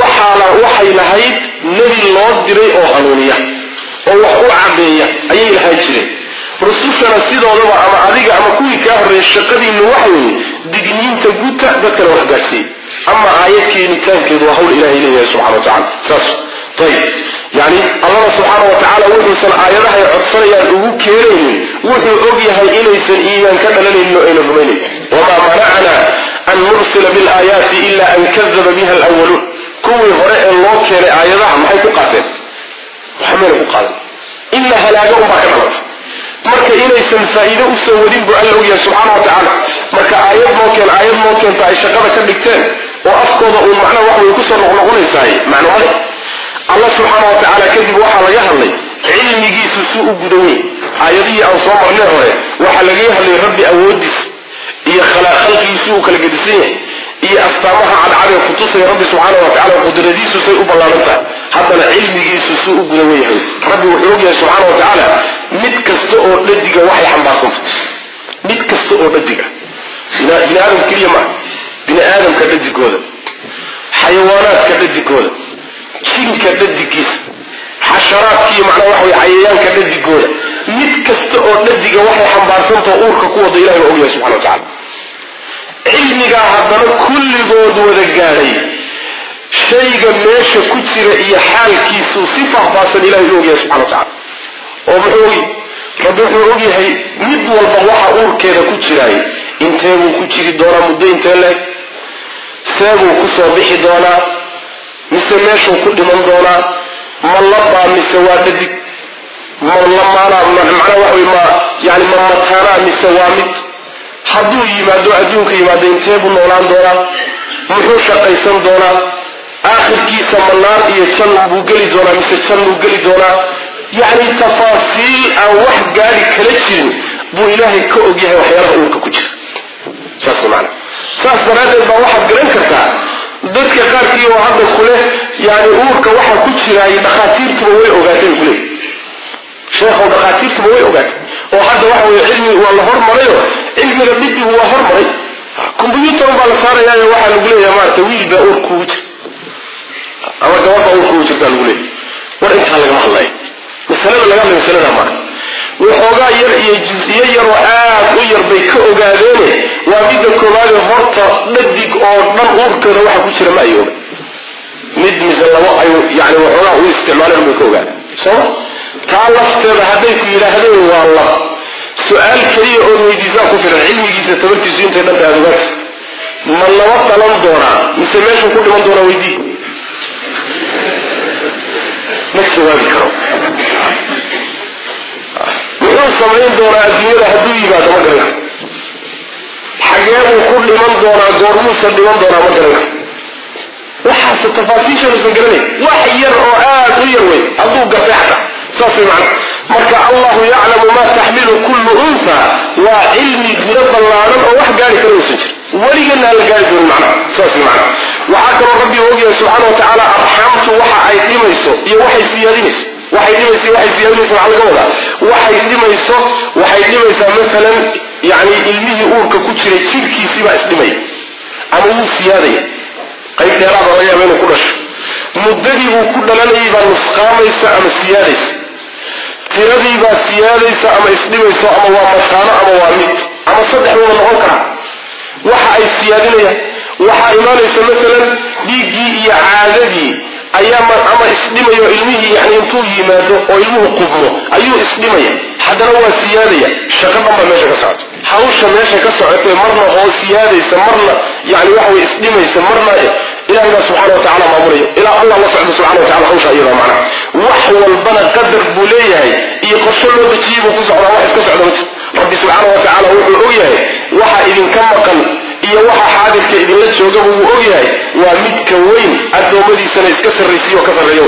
S1: وحي لهيد نبي الله دري أو حنونية أو عبية أي لهيد شري رسولنا سيدا ولما أما أذيك أما كوي كاهر الشقدي من وحوي دقنين تقوتا ذكر وحقاسي أما آيات كينتان كذو وحول إلهي إليه سبحانه وتعالى طيب يعني الله سبحانه وتعالى وحسن آياتها يعطسنا يألوه كيرين وحو أبيها إليسا إيمان كان لنا إنه إلى الرميني وما منعنا أن نرسل بالآيات إلا أن كذب بها الأولون كوي هراء الله كيري آياتها ما حيث قاتل محمد قاتل إنها لا يوم باكنا marka inaysan faa'iido u soo wadin buu Allah subhanahu wa ta'ala marka aayad mooken ay shaqada ka dhigteen oo afkooda uu macna wax way ku soo noqnoqonaysaa macnaheedu Allah subhanahu wa ta'ala kadib waxa laga hadlay cilmigiisu suu u gudaway aayadii aan soo marnay hore waxa laga hadlay rabbi awoodis iyo khalaqalkiisu kala gedisan iyo astaamaha cadcad ku tusay rabbi subhanahu wa ta'ala qudradiisu say u ballaarantahay haddana cilmigiisu suu u gudaway rabbi wuxuu ogyahay subhanahu wa ta'ala mid kasta oo dhadiga waxay xambaarsan mid kasta oo dhadiga bini aadam kaliya ma bini aadamka dhadigooda xayawaanaadka dhadigooda jinka dhadigiisa xasharaadkii macna waxa way cayayaanka dhadigooda mid kasta oo dhadiga waxay xambaarsantahay uurka ku wada Ilaahay ogyahay subhanahu wa ta'ala cilmiga haddana kulligood wada gaaray shayga meesha ku jira iyo xaalkiisu si faahfaahsan Ilaahay ogyahay subhanahu wa ta'ala oo muxuu rabbi wuxuu ogyahay mid walba waxa uurkeeda ku jiray intee uu ku jiri doonaa muddo intee leeg seebuu ku soo bixi doonaa mise meeshuu ku dhiman doonaa ma labaa mise waa dhadig ma lamaana macna waxa way ma yani ma mataana mise waa mid hadduu yimaado adduunka yimaado intee buu noolaan doonaa muxuu shaqaysan doonaa aakhirkiisa manaar iyo janno buu geli doonaa mise janno buu geli doonaa يعني تفاصيل او واحد قال كلاشين بو الهي كأوجيها وحيالها اولك كجر ساسو معنا ساسو هذا يبقى واحد قرن كرتا ضدك قال فيه وعبد الخلاه يعني اولك واحد كجر يعني بخاتير تبوي اوغاتين كله شيخ وبخاتير تبوي اوغاتين وحد واحد علمي والله هرمريه علمي ربيدي هو هرمري كمبيوتر بالصار يعني واحد يقول يا مار تويل باور كوجر اما جواب اور كوجر قال يقول وانت حالك مع الله مسألة لقام مسألة ما وحوغا يرئي جزئية يرؤاد ويربي كأوغاديني وابيد الكمالي هورتا ندق او ننغور كده واحد كوشي لما ايوه ند مثل يعني وحوغا هو استعماله من كأوغاد صح؟ تعالى افتر هديك الى هدين والله سؤال كريه او ويديزاكو في العلم جيسة تبرتي زين تبنت هذا ما الله وقت لندورا مسميشو كل من دورا ويدي نكسي وادي كرو wuxuu samayn doonaa adduunyada hadduu yimaado ma garana xageebuu ku dhiman doonaa goormuusan dhiman doonaa ma garana waxaase tafaasiishooduusan garanay wax yar oo aad u yar wey hadduu gartay xataa saas way macna marka allahu yaclamu ma taxmilu kullu unsa waa cilmi guda ballaaran oo wax gaari kara uusan jir weligana la gaari doonin macnaha saas macnaha waxaa kaloo rabbi ogyahay subxaana watacaala arxaamtu waxa ay dhimayso iyo waxay siyaadinayso waxay siyaadinayso waxaa laga wadaa waxay dhimaysaa maalan yani ilmihii uurka ku jiray jirkiisiibaa isdhimaya ama wuu siyaadaya qayb dheeraada laga yaaba inuu ku dhasho muddadii uu ku dhalanayay baa nusqaamaysa ama siyaadaysa tiradii baa siyaadaysa ama isdhimayso ama waa mataano ama waa mid ama saddexduuba noqon karaa waxa ay siyaadinayaan waxaa imaanaysa maalan dhiiggii iyo caadadii ayaa ama isdhimayo ilmihii yani intuu yimaado oo ilmuhu qubmo ayuu isdhimaya haddana waa siyaadaya shaqo dhan baa meesha ka socota hawsha meesha ka socotee marna oo siyaadaysa marna yani waxa way isdhimaysa marna ilahay baa subxana watacala maamulaya ilaa allah la socdo subxana watacala hawsha iyada macnaha wax walbana qadar buu leeyahay iyo qorsho loo dejiyey buu ku socdaa wax iska socda ma jir rabbi subxaana watacaala wuxuu og yahay waxa idinka maqan iyo waxa xaadirka idinla joogaba wuu og yahay waa midka weyn addoommadiisana iska sarraysiiyo ka sarreeyo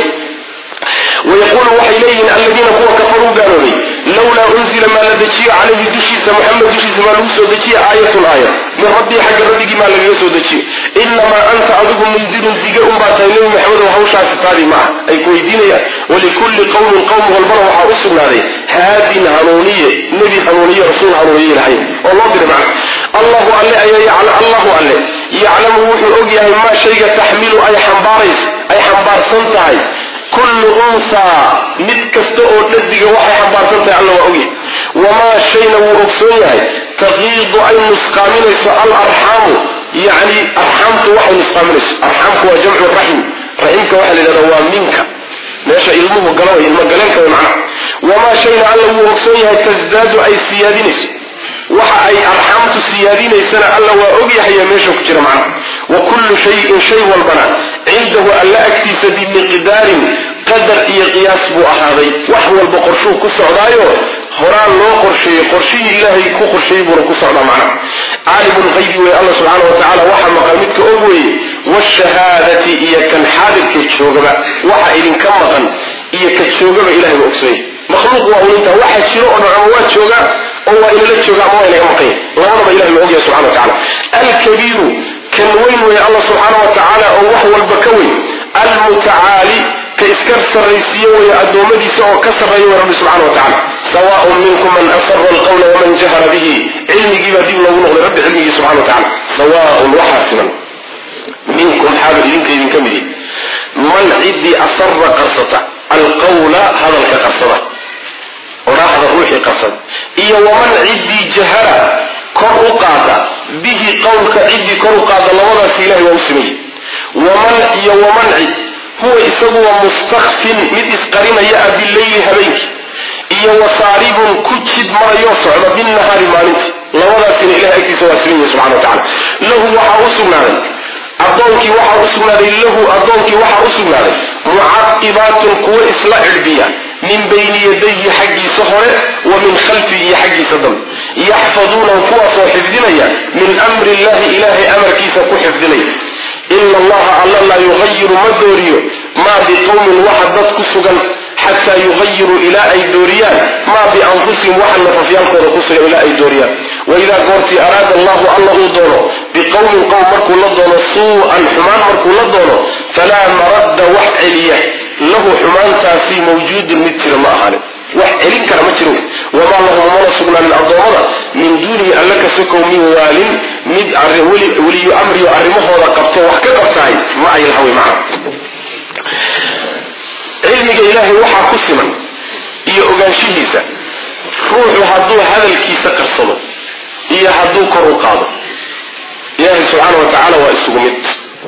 S1: ويقول وحي إليهن الذين هو كفروا قالوا لي لولا أنزل ما لدجي عليه دشيس محمد دشيس ما لوسو دجي آية من ربي حق ربي ما لوسو دجي إنما أنت أدوكم منذر زيجاء باتيني محمد وحوشا ستاري معه أي كويدينيا ولكل قوم والبر وحاوصنا عليه هذه هنونية نبي هنونية رسول هنونية الحين والله بنا معه الله أعلم يعلم وحي أوجيه ما شيء تحمل أي حنبار صنطعي كل أنثى متكستو ندق وحي حنبار صنطعي الله وأوجيه وما شيء وأكسويه تغيض أي نسقامينيس الأرحام يعني أرحامك وحي نسقامينيس أرحامك وجمع الرحم رحمك وحي لنوى منك ماشا علمه قلوه المقالنك ومعنى وما شيء الله وأكسويه تزداد أي سيادينيس waxa ay arxamtu siyaadinaysana alla waa og yahay meesha ku jira macna wa kullu shay walbana cindahu alla agtiisa bimiqdaarin qadar iyo qiyaas buu ahaaday wax walba qorshuu ku socdaayo horaan loo qorsheeyey qorshihii ilaahay ku qorsheeyey buuna ku socdaa macna caalimul ghaybi wey alla subxaana watacaala waxa maqan midka og weeye washahaadati iyo kan xaadirka joogaba waxa idinka maqan iyo ka joogaba ilahay waa ogsoonyahay makhluuq waa ulinta waxa jiro oo dhan waa jooga oo waa inala jooga ama waa inaga maqan labadaba ilahay waa ogyahay subxana watacaala alkabiiru kan weyn weeye allah subxaana watacaala oo wax walba ka weyn almutacaali ka iska sarraysiiye weeye addoommadiisa oo ka sarreeya wey rabbi subxana watacaala sawaaun minkum man asara alqawla waman jahara bihi cilmigii baa dib loogu noqday rabbi cilmigii subxana watacaala sawaaun waxaa siman minkum xaabir idinka idinka midi man ciddii asara qarsata alqawla hadalka qarsada oraahda ruuxii qarsad iyo waman ciddii jahara kor u qaada bihi qowlka ciddii kor u qaada labadaas ilahay waa u sameeyey waman cid huwa isagu waa mustakfin mid isqarinaya ah bileyli habeenkii iyo wasaaribun ku jid marayoo socda binnahaari maalintii labadaasina ilahay agtiisa waa sameeyey subxana watacaala lahu waxaa u sugnaaday addoonkii waxaa u sugnaaday mucaqibaatun kuwa isla cirbiya min bayni yadayhi xaggiisa hore wa min khalfihi iyo xaggiisa dambe yaxfaduunahu kuwaasoo xifdinaya min amri illahi ilaahay amarkiisa ku xifdinaya ina allaha alla laa yugayiru ma dooriyo maa biqowmin waxa dad ku sugan xataa yugayiruu ilaa ay dooriyaan maa bianfusihim waxa nafafyaalkooda ku sugan ilaa ay dooriyaan waidaa goortii araada allahu alla uu doono biqowmin qowm markuu la doono suu-an xumaan markuu la doono falaa maradda wax celiya lahu xumaantaasi mawjuudun mid jira ma ahaanin wax celin kara ma jiro wamaa lahum mana sugnaanin addoommada min duunihi alla ka sokow min waalin mid weliyu amriyo arrimahooda qabto wax ka qabtahay ma ay lahawy macna cilmiga ilaahay waxaa ku siman iyo ogaanshihiisa ruuxu hadduu hadalkiisa qarsado iyo hadduu kor u qaado ilaahay subxaana watacaala waa isugu mid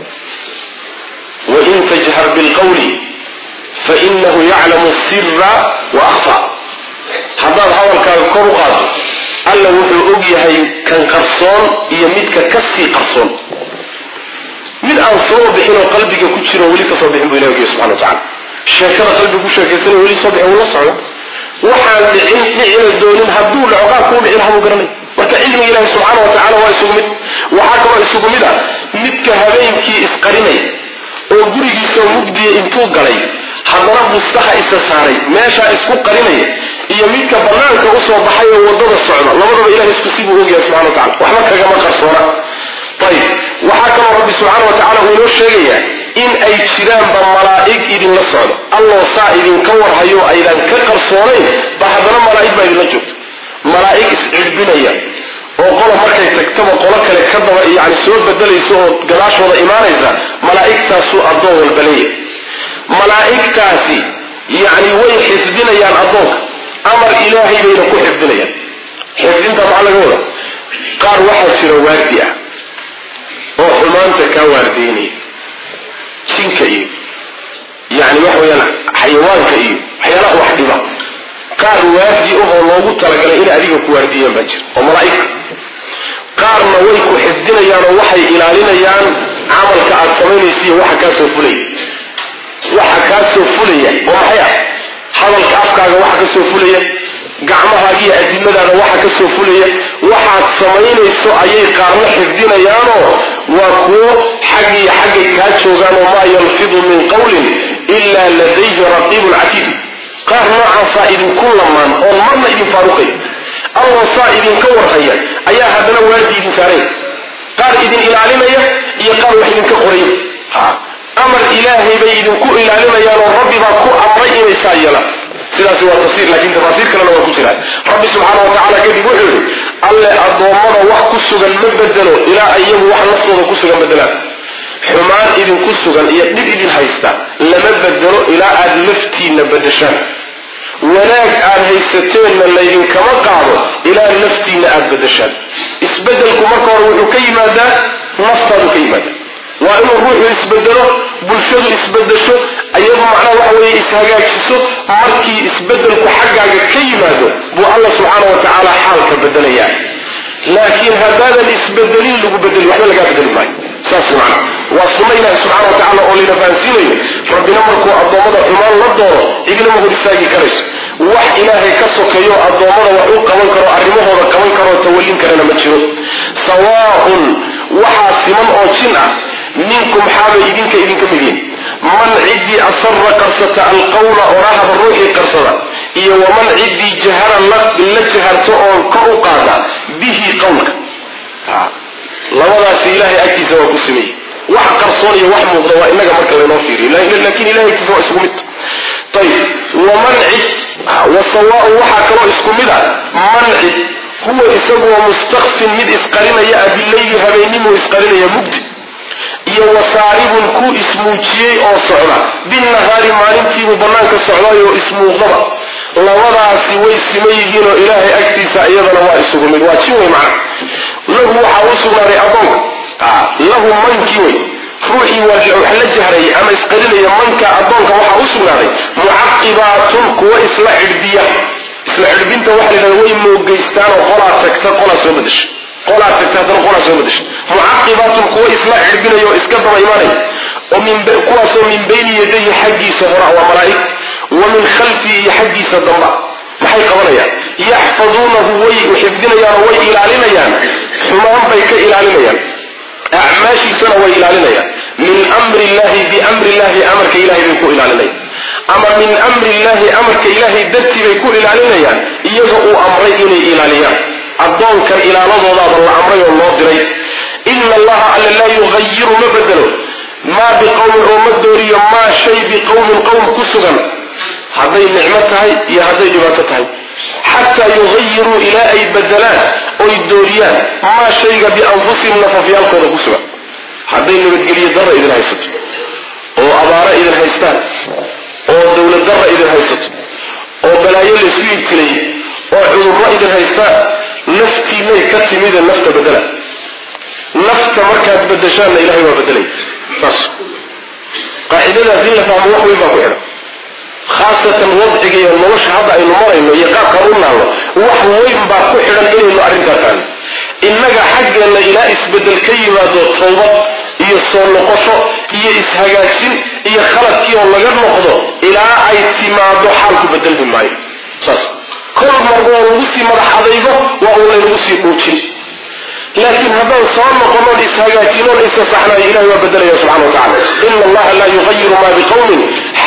S1: wain tajhar bilqawli fainahu yaclamu sira wa akhfa haddaad hadalkaaga kor u qaado alla wuxuu og yahay kan qarsoon iyo midka kasii qarsoon mid aan soo bixin oo qalbiga ku jiro weli kasoo bixin buu ilahi ogiya subxana watacaala sheekada qalbiga ku sheekaysanay weli soo bixin wuu la socda waxaan dhicina doonin hadduu dhaco qaar kuu dhici lahaa buu garanay marka cilmiga ilaahi subxaana watacaala waa isugu mid waxaa kaloo isugu mid ah midka habeenkii isqarinay oo gurigiisao mugdiya intuu galay haddana bustaha isa saaray meeshaa isku qarinaya iyo midka banaanka u soo baxay oo wadada socda labadaba ilaahay isku sii buu ogyahay subxaanahu wa ta'ala waxba kagama qarsoona طيب waxaa kaloo rabbi subxaanahu wa ta'ala uu inoo sheegayaa in ay jiraanba malaa'ig idinla socdo alloo saa idinka warhayo aydan ka qarsoonayn ba haddana malaa'ig baa idinla joogta malaa'ig iscidbinaya oo qola markay tagtaba qolo kale ka daba yani soo bedelayso oo gadaashooda imaanaysa malaa'igtaasuu addoon walba leeyahay malaa'igtaasi yani way xifdinayaan addoonka amar ilaahay bayna ku xifdinayaan xifdinta maxaa laga wada qaar waxaa jira waardi ah oo xumaanta kaa waardiynaya jinka iyo yani waxa weyaan xayawaanka iyo waxyaalaha wax dhiba qaar waardi ahoo loogu talagalay inay adiga ku waardiyaan baa jira oo malaa'igta qaarna way ku xifdinayaan oo waxay ilaalinayaan camalka aad samaynaysiiyo waxa kaa soo fulaya waxa kaa soo fulaya oo maxay ah hadalka afkaaga waxa ka soo fulaya gacmahaaga iyo adimadaada waxa ka soo fulaya waxaad samaynayso ayay qaarna xifdinayaanoo waa kuwo xaggay kaa joogaan oo maa yalfidu min qawlin ilaa ladayhi raqiibun catiid qaar noocaasaa idinku lamaan oon marna idin faaruqay alloo saa idinka warhaya ayaa haddana waardi idin saaraya qaar idin ilaalinaya iyo qaar wax idinka qoraya amar ilaahay bay idinku ilaalinayaan oo rabbi baa ku amray inay saa yeelaan sidaasi waa tafsiir laakiin tafaasiir kalena waa ku jiraan rabbi subxaana wa tacaala kadib wuxuu yidhi alle addoommada wax ku sugan ma bedelo ilaa iyagu wax naftooda ku sugan bedelaan xumaan idinku sugan iyo dhib idin haysta lama bedelo ilaa aad naftiinna bedeshaan wanaag aad haysateenna laydinkama qaado ilaa naftiinna aad bedeshaan isbedelku marka hore wuxuu ka yimaadaa naftaadu ka yimaada waa inuu ruuxu isbedelo bulshadu isbedesho iyadu macnaha waxa weeye ishagaajiso markii isbedelku xaggaaga ka yimaado buu allah subxaana wa tacaala xaalka bedelayaa laakiin haddaadan isbedelin lagu bedeli waxba lagaa bedeli maayo saas macna waa sunna ilaahi subxaana wa tacaala oo layna fahansiinayo rabbina markuu addoommada xumaan la doono cidina ma hor istaagi karayso wax ilaahay ka sokeeyo addoommada wax u qaban karo arrimahooda qaban karoo tawallin karana ma jiro sawaaun waxaa siman oo jin ah minkum xaabay idinka mid yihiin man ciddii asarra qarsata alqawla orahaba ruuxii qarsada iyo waman ciddii jahara la jaharto oo kor u qaada bihi qawlka labadaasi ilaahay agtiisa waa ku sameeyey wax qarsoon iyo wax muuqda waa inaga marka laynoo fiiriyo laakiin ilahay agtiisa waa isku mid ayib waman cid wasawaau waxaa kaloo isku mid ah man cid huwa isaguwa mustakfin mid isqarinaya bileyli habeenimuu isqarinaya mugdi iyo wasaaribun ku ismuujiyey oo socda binnahaari maalintiibuu bannaanka socdaayoo ismuuqdaba labadaasi way siman yihiinoo ilaahay agtiisa iyadana waa isugu mid waa jin wey macna lahu waxaa u sugnaaday addoonka lahu mankii wey ruuxii wax la jahrayay ama isqarinaya manka addoonka waxaa u sugnaaday mucaqibaatun kuwa isla cidhbiya isla cidhbinta waxa la yidhahda way moogaystaanoo qolaa tagta qolaa soo badasha mucaqibaatun kuwa isla cirbinayo iska daba imanaya kuwaasoo min bayni yadayhi xaggiisa hora waa malaa'ig wa min khalfihi iyo xaggiisa damba maxay qabanayaan yaxfaduunahu way xifdinayaan oo way ilaalinayaan xumaan bay ka ilaalinayaan acmaashiisana way ilaalinayaan min amri illahi biamri illahi amarka ilahay bay ku ilaalinayaan ama min amri illahi amarka ilaahay dartii bay ku ilaalinayaan iyaga uu amray inay ilaaliyaan addoonkan ilaaladoodaaba la amray oo loo diray ina allaha alla laa yugayiru ma bedelo maa biqowmin oo ma dooriyo maa shay biqowmin qowm ku sugan hadday nicmo tahay iyo hadday dhibaato tahay xataa yugayiruu ilaa ay bedelaan oy dooriyaan maa shayga bianfusihim nafafyaalkooda ku sugan hadday nabadgelyo darra idin haysato oo abaaro idin haystaan oo dowlad darra idin haysato oo balaayo laysu ibtilay oo cudurro idin haystaan naftiinay ka timide nafta bedela nafta markaad bedeshaanna ilahay waa bedelay saas qaacidadaas in la fahmo wax weyn baa ku xidhan khaasatan wadciga iyo nolosha hadda aynu marayno iyo qaabkaan u naalno wax weyn baa ku xidhan inaynu arrintaa taano innaga xaggeenna ilaa isbedel ka yimaado tawbad iyo soo noqosho iyo ishagaajin iyo khaladkii oo laga noqdo ilaa ay timaado xaalku bedelmi maayo saas kol marba oo lagu sii madax adaygo waa uu laynagu sii dhuujin laakiin haddaan soo noqonoon ishagaajinoon isa saxnayo ilahay waa bedelaya subxana wa tacala ina allaha laa yugayiru maa biqowmin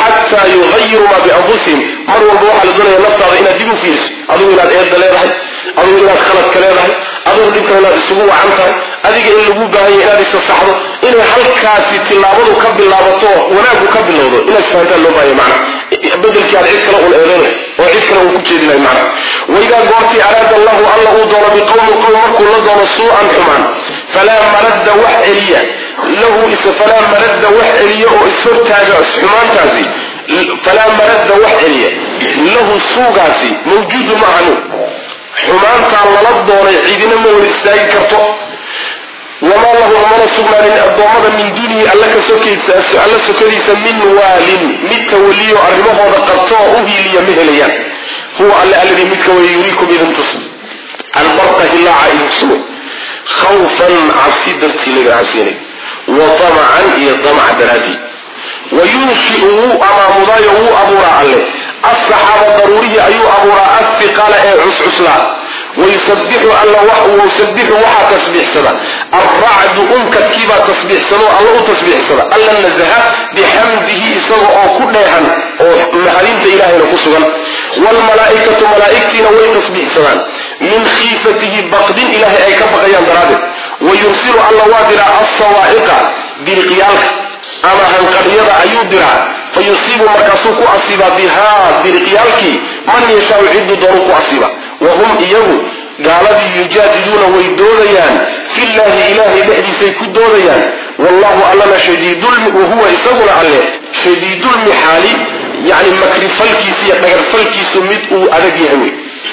S1: حتى يغيروا ما بأنفسهم مروا بروح لدنيا نفسها إن ديبوا فيس أدو إلى الإيد ليرهي أدو إلى الخلط كليرهي أدو إلى السبوع عنها أديك إلى اللبوبة هي إلى السحرة إلى حلقة تلابد وكب اللابطوه وناك وكب اللوضو إلى السفانتان اللوبة معنا بدل كان عيد كلا والإيراني وعيد كلا وكتشي لله معنا وإذا قلت أراد الله دور بقوم مركو لدون سوءا حمان فلا مرد وحعلية له فلا مرد وحعلية وإسر تاجع حمان تازي فلا مرد وحعلية له السوقاسي موجود معه حمان تعالى لدون عيدنا مولي السايد كرتو وما له أمر سبحانه الضوامد من دونه ألك سكريس من وال متولي أرمه ذكرته لي مهليا هو الذي متولي يريكم إذا انتصر البرقة الله عائل سوء خوفا عصيدة للعسيري وطمعا يطمع درادي وينشئه أمام ضايه أبوراء له الصحابة ضروري أيو أبوراء الثقال عسعسلا ويسبح الله ويسبح وحا تسبيح سبا الرعد أنكت كيبا تسبيح سبا الله تسبيح سبا ألا النزهة بحمده سبا أو كلها ومحالين إلهي نقصها والملائكة ملائكتنا ويتسبيح سبا من خيفته بقد إلهي أي كبقيان درابه ويرسل الله وادر الصواعق برقيال أما هنقريض أيودرا فيصيب مركسوك أصيبا بها برقيالك من يشاء عد دروك أصيبا وهم إياه قال يجادلون ويدوديان في الله إله بحدي سيكون دوديان والله ألنا شديد وهو يسغل عليه شديد المحال يعني مكر فلكي سيئة فلكي سميته أدقي همي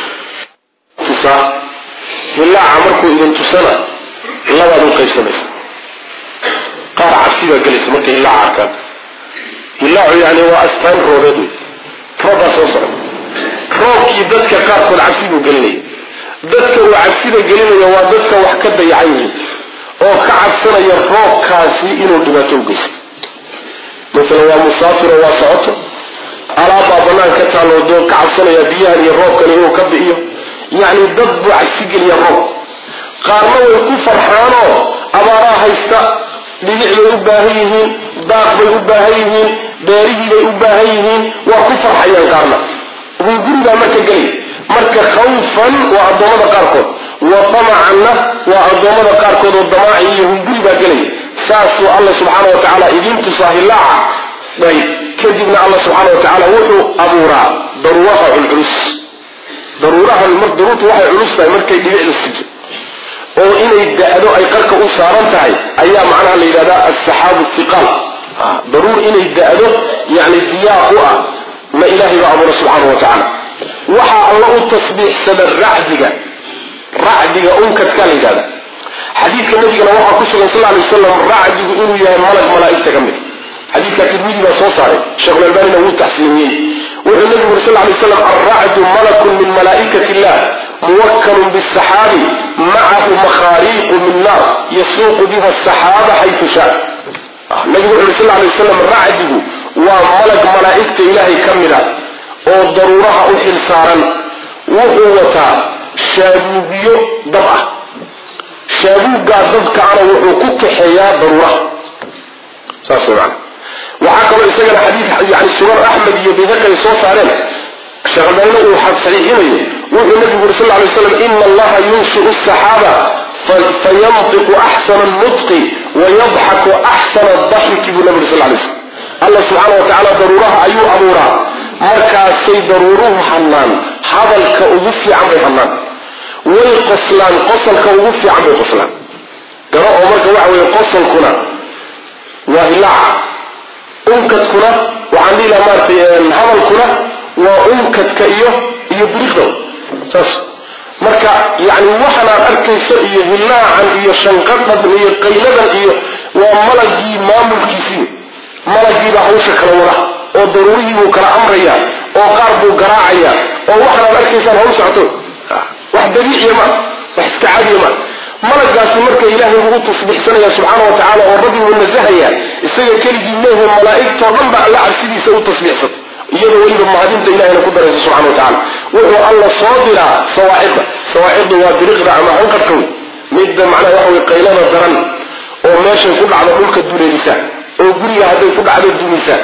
S1: تسا إلا عمركو إذن تسنى لا وادو قيب سميس قار عبسيبا قليس مركي إلا عركا إلا يعني وأستان روبيدو روبا صوصر روبكي دادك قاركو العبسيبا قليني dadka uu cabsida gelinaya waa dadka wax ka dayacayay oo ka cabsanaya roobkaasi inuu dhibaato u geysto مثلا waa musaafir waa socoto alaaba banaan ka taalo doo ka cabsanaya biyaha iyo roobkan inuu ka bixiyo yani dad buu cabsi geliya roob qaarna way ku farxaano abaara haysta dhinac bay u baahan yihiin daaq bay u baahan yihiin beerihii bay u baahan yihiin waa ku farxayaan qaarna guriga marka gelay marka khawfan wa adoomada qaarkood wa tama'anna wa adoomada qaarkood oo damaaci iyo guriga gelay saasu Allah subhanahu wa ta'ala idin tusahilaa bay kadibna Allah subhanahu wa ta'ala wuxuu abuuraa daruuraha ulus daruuraha mardurutu waxay culus tahay markay dhibicda sijo oo inay daado ay qarka u saaran tahay ayaa macnaha la yiraahdaa as-sahabu thiqal daruur inay daado yani diyaaqu ah ما إلهي بأمر سبحانه وتعالى وحا الله التصبيح سبب رعدك أنكت كان هذا حديث النبي كان وحا كسر صلى الله عليه وسلم رعدك إنه يا ملك ملائكة كمل حديث كتبيني بصوصاري شغل الباني نقول تحسينين والنبي صلى الله عليه وسلم الرعد ملك من ملائكة الله موكل بالسحاب معه مخاريق من نار يسوق بها السحاب حيث شاء النبي صلى الله عليه وسلم رعده وملك ملائكة إلهي كاملة وضرورها أحل سارا وقوة شابوبيو ضبعة شابوب قاد ضبك على وحقوق حياة ضرورة ساسو معنا وحكم الإسلام الحديث يعني سورة أحمد يبيذك يصوص علينا شغلنا وحد صحيحين وقال النبي صلى الله عليه وسلم إن الله ينشئ السحابة فينطق أحسن النطق ويضحك أحسن الضحك بالنبي صلى الله عليه وسلم الله سبحانه وتعالى ضرورها أيو أمورا مركاسي ضروره حنان هذا الكأوفي عمري حنان والقصلان قصل كأوفي عمري قصلان قرأ عمرك وحوي قصل كنا وهلع أنكت كنا وعندي لما هذا كنا وأنكت كأيه يبريخه ساس مركا يعني وحنا أركيس إيه هلاعا إيه شنقطا إيه قيلبا إيه وملقي مامل كيسين ملقي بحوش كلورة وضروري وكرا أمريا وقرب وقراعيا ووحنا أركيس الهوش عطول واحد دبيع يما واحد استعاد يما ملقى سمرك إلهي وقود تصبح سنة سبحانه وتعالى والرجل والنزهية السيد كالجي منه الملائكة رنبع الله عرسيدي سوى تصبح سنة iyada waliba maadinta ilaahay ku daraysa subhanahu wa ta'ala wuxuu Allah soo diraa sawaa'id waa diriqda ama hanqadku mid macna waxa way qaylada daran oo meesha ku dhacdo dhulka duleelisa oo guriga haday ku dhacdo dumisa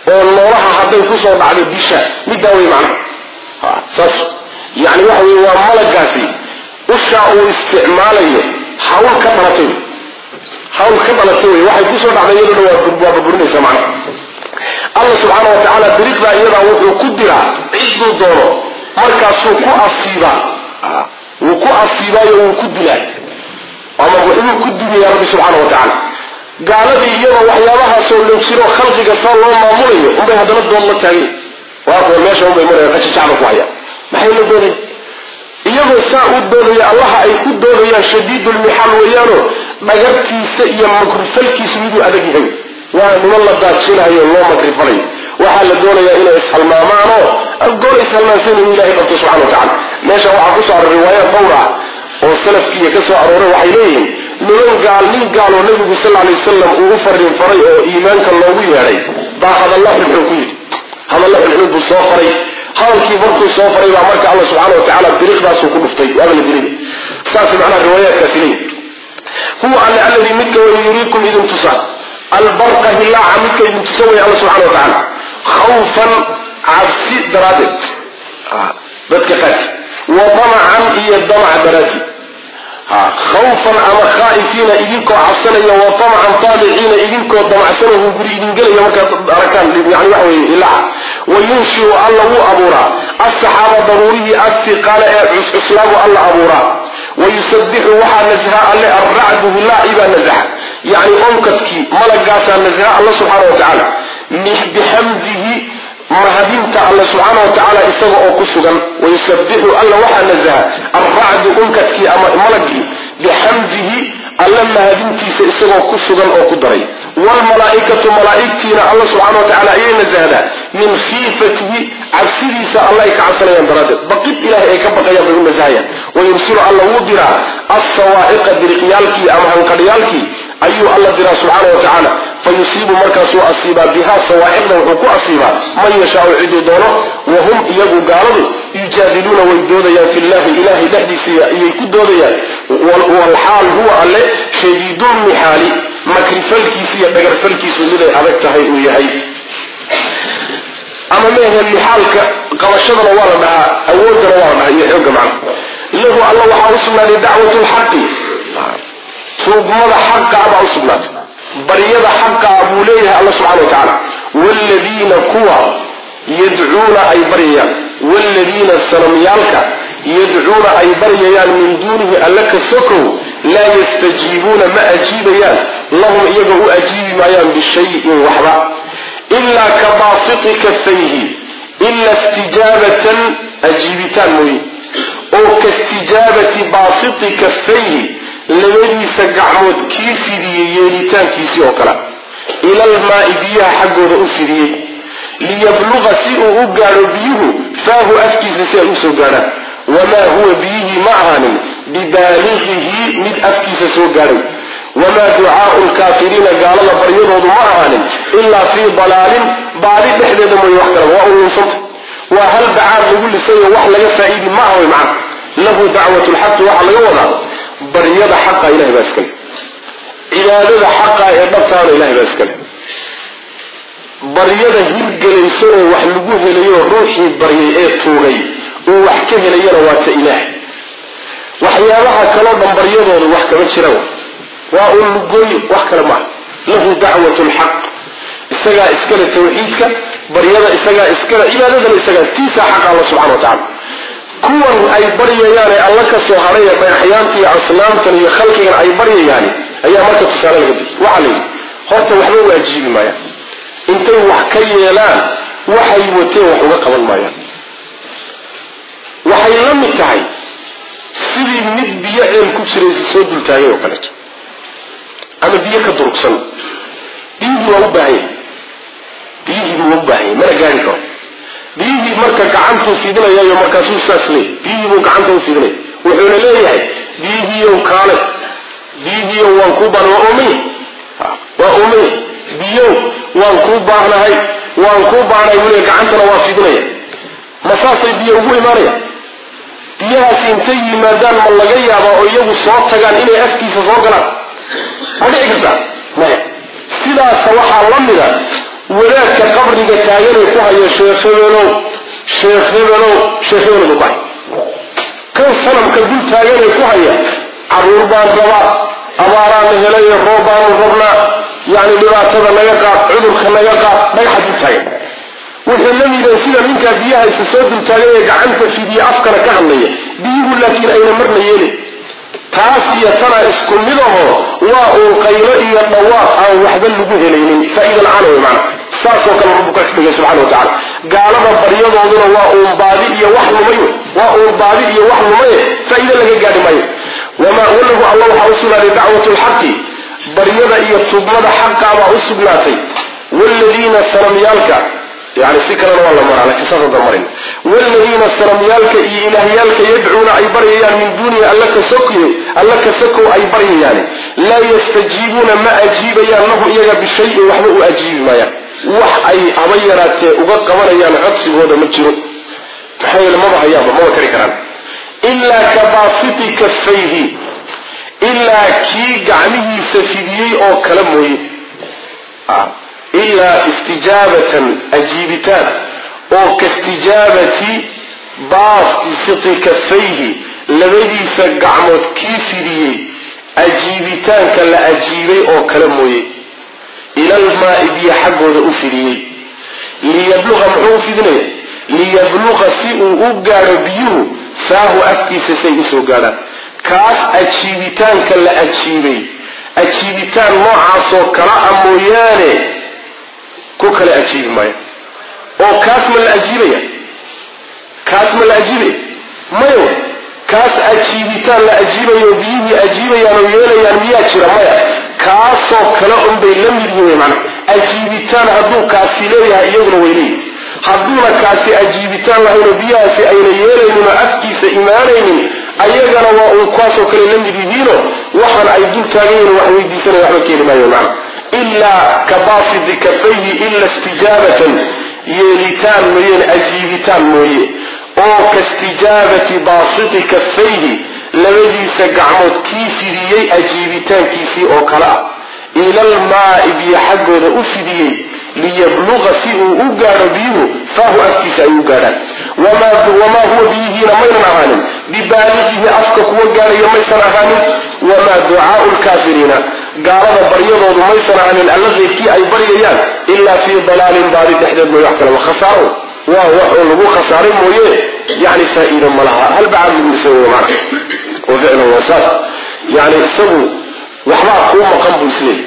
S1: oo noolaha haday ku soo dhacdo disha mid daaway macna saas yani waxa weey waa malagaasi usha uu isticmaalayo hawl ka dhalatay waxay ku soo dhacday iyadoo waa burburinaysa macna Allah subhanahu wa ta'ala biriqda iyada wuxuu ku diraa ciduu doono markaasuu ku asiibayo uu ku dilay ama wuxuu ku dilay Rabbi subhanahu wa ta'ala gaaladii iyada waxyaabaha soo loo jiro khalqiga soo loo maamulayo umay hadana doon la taagay waa kuwa meesha umay maraya ka jacayl ku haya maxay la doonay iyagoo saa u doonaya Allah ay ku doonayaan shadiidul mihal wayano dhagartiisa iyo makrifalkiisa miduu adag yahay waa niman la daajinayo loo makrifalay waxa la doonayaa inay ishalmaamaano goor ishalmaansan Ilaahay Rabbi subhanahu wa ta'ala meesha waxa ku soo riwaayad dhowra oo salafkiga ka soo arooray waxay leeyihiin nin gaal oo Nabiga sallallahu alayhi wasallam uu fariin faray oo iimaanka loogu yeeray baa hadallahu wuxuu ku yiri hadallahu wuxuu soo faray halkii markuu soo faray baa marka Allah subhanahu wa ta'ala dariiqdaas ku dhuftay waa la diray saas macna riwaayadka filay huwa alladhi midka yuriikum idin tusa albarqa illa amika idin tusawi Allah subhanahu wa ta'ala khawfan absi daradat dadka qad wa tama'an iya dama'a darati خوفا أما خائفين إذنكو عصنيا وطمعا طالعين إذنكو دمعسنه قريد قليا وكركان يعني وحوي إلا وينشئ الله أبورا السحابة ضروري الثقال عصلاب الله أبورا ويسبح وحا نزهاء الرعد لا إبا نزهاء يعني أنكتك ملقاسا نزهاء الله سبحانه وتعالى بحمده مرهدين الله سبحانه وتعالى إساء أقصدا ويسبح الله وحا نزهاء الرعد أنكتك أما ملقي بحمده الله مهدين تيسا إساء أقصدا أقدري والملائكة ملائكتنا الله سبحانه وتعالى أين نزهدا من خيفته عبسيسا الله يكعصنا ينبراد بقيت إله إيكبقى يبقى نزهايا ويمسر الله ودرا الصوائق برقيالك أم هنقريالك أيها الله درا سبحانه وتعالى فيصيب مركز أصيبا بها صواعقنا وحكو أصيبا من يشاء عدو دوره وهم يقو قالوا يجادلون ويدوديا في الله إله دهدسيا يكدوديا والحال هو اللي شديدون محالي مكر فالكيسيا بقر فالكيسي لذي أبكتها ويهي أما مهن محالك قواشدنا ورمها أولدنا ورمها يحيوك معنا له الله وحاوصنا لدعوة الحق صوبنا حق أبا عصبنا بريد حق أبو ليها الله سبحانه وتعالى والذين كوا يدعون أي بريا والذين السلميالك يدعون أي بريا من دونه ألك سكروا لا يستجيبون ما أجيبيان لهم يجهو أجيب مايان بشيء وحرا إلا كباسط كفيه إلا استجابة أجيبتان مي أو كاستجابة باسط كفيه لمديسا قعمود كيفدي يليتان كيسي وكلا إلى الماء بيها حقه ذا ليبلغ سيئه قالوا بيه فهو أفكيس سيئه سوقانا وما هو بيه معهن ببالغه من أفكيس سوقانا وما دعاء الكافرين قال الله بريضه معهن إلا في ضلال بعد بحدد من يوحكرا وأولي صمت وهل دعاء يقول لسيئه وحلا يفعيد معه ومعه له دعوة الحق وحلا يوضع بريضة حقا إلهي باسكال عبادة حقا يبطان إلهي باسكال بريضة هلقل يسوه وحلقوه ليه روحي بريئات توغي ووحكه ليه روات إله وحيالها كلام بريضة وحكا متشروا وأقول لقوي وحكا معه له دعوة الحق استقى إسكال التوحيدك بريضة استقى إسكال عبادة استقى تيسا حق الله سبحانه وتعالى kuwan ay bariyayaan Allah ka soo haray bayxyaantii aslaamtan iyo khalqigan ay bariyayaan ayaa marka tusaale laga dhigay wali horta waxba waajibi maaya intay wax ka yeelaan waxay wateen wax uga qaban maayaan waxay la mid tahay sidii mid biyo ceel ku jiray soo dul taagay oo kale ama biyo ka durugsan biyo waa u baahay mara gaari karo biyihii marka gacantu fidinaya iyo markaasuu saasle biyihii gacanta u fidinay wuxuuna leeyahay biyihii kaale biyihii waan ku baan waa umay biyo waan ku baahnahay wuu gacantana waa fidinaya masaasay biyo ugu imaanaya biyahaas intay yimaadaan ma laga yaabaa oo iyagu soo tagaan inay afkiisa soo galaan ma dhici kartaa maya sidaas waxaa la mida wadaadka qabriga taaganay ku hayo sheekh hebelow baa kan sanamka dul taaganay ku haya caruur baan rabaa abaaraan la helay roob baan rabnaa yani dhibaatada naga qaad cudurka naga qaad dhagaxa dul taagan wuxuu la mid yahay sida ninka biyaha isa soo dul taagan ee gacanta fidiya afkana ka hadlaya biyuhu laakiin ayna marna yeelin taas iyo tana isku mid aho waa uu qaylo iyo dhawaaq aan waxba lagu helaynin faa'iido la'aan way macna saasoo kale rabbu ka dhigay subxaanahu wa tacaala gaalada baryadooduna waa uun baadi iyo wax lumay faa'iido laga gaadhi maayo walahu allah waxaa u sugnaaday dacwatu lxaqi baryada iyo tubmada xaqaabaa u sugnaatay waaladiina sanamyaalka يعني سكرنا والله مرة لكن صدق مرين والذين سلميالك إلهيالك يدعون أي بريان من دوني ألك سكوا أي بريان لا يستجيبون ما أجيب يا الله إياه بشيء وحده أجيب ما يعني وح أي أبيرات وقت ولا يعني عكسي هذا مجرد تحيل ما بها ما هو كريكران إلا كباسط كفيه إلا كي قعنه سفيدي أو كلامه إلا استجابة أجيبتان أو كاستجابة باسط كفيه الذي سقعمت كيفري أجيبتان كلا أجيبي أو كلامه إلى الماء بي حقه أفري ليبلغ معوف ذنيه ليبلغ سيء أقار بيه فاه أكيس سيء أقار كاس أجيبتان كلا أجيبتان معاصو كراء مويانه كوكلا أجيب مايا أو كاس من الأجيبية مايو كاس أجيبتان لأجيبية وبيه أجيبية نويلة مياتشرا مايا كاسو كلا بي لم يريني معنا أجيبتان هدو كاسي ليها إيغن ويلي هدونا كاسي أجيبتان لهنا بيها سي أين يلين ما أفكي سإيمانين أيغن وأنكواسو كلا لم يرينينو وحن أيدو تاغين وحويدي سنة وحبكين مايو معنا إلا كباسط كفيه إلا استجابة يلتان موين أجيبتان موين أو كاستجابة باسط كفيه الذي سقعمت كيفري أجيبتان كيفي أو كلا إلى الماء بيحقه أفدي ليبلغ سيء أقار بيه فهو أكتس أقار وما هو به لمن أهانم ببالغه أفكك وقال يميسر أهانم وما دعاء الكافرين قال بريضه ميسر عن الذي كي أي بريان إلا في ضلال بارد تحديد ما يحصل وخساره وهو خسار مويه يعني فائدا ملها هل بعد من يسوي معنا وفعلا وصال يعني سووا وحباك هو مقام بسليل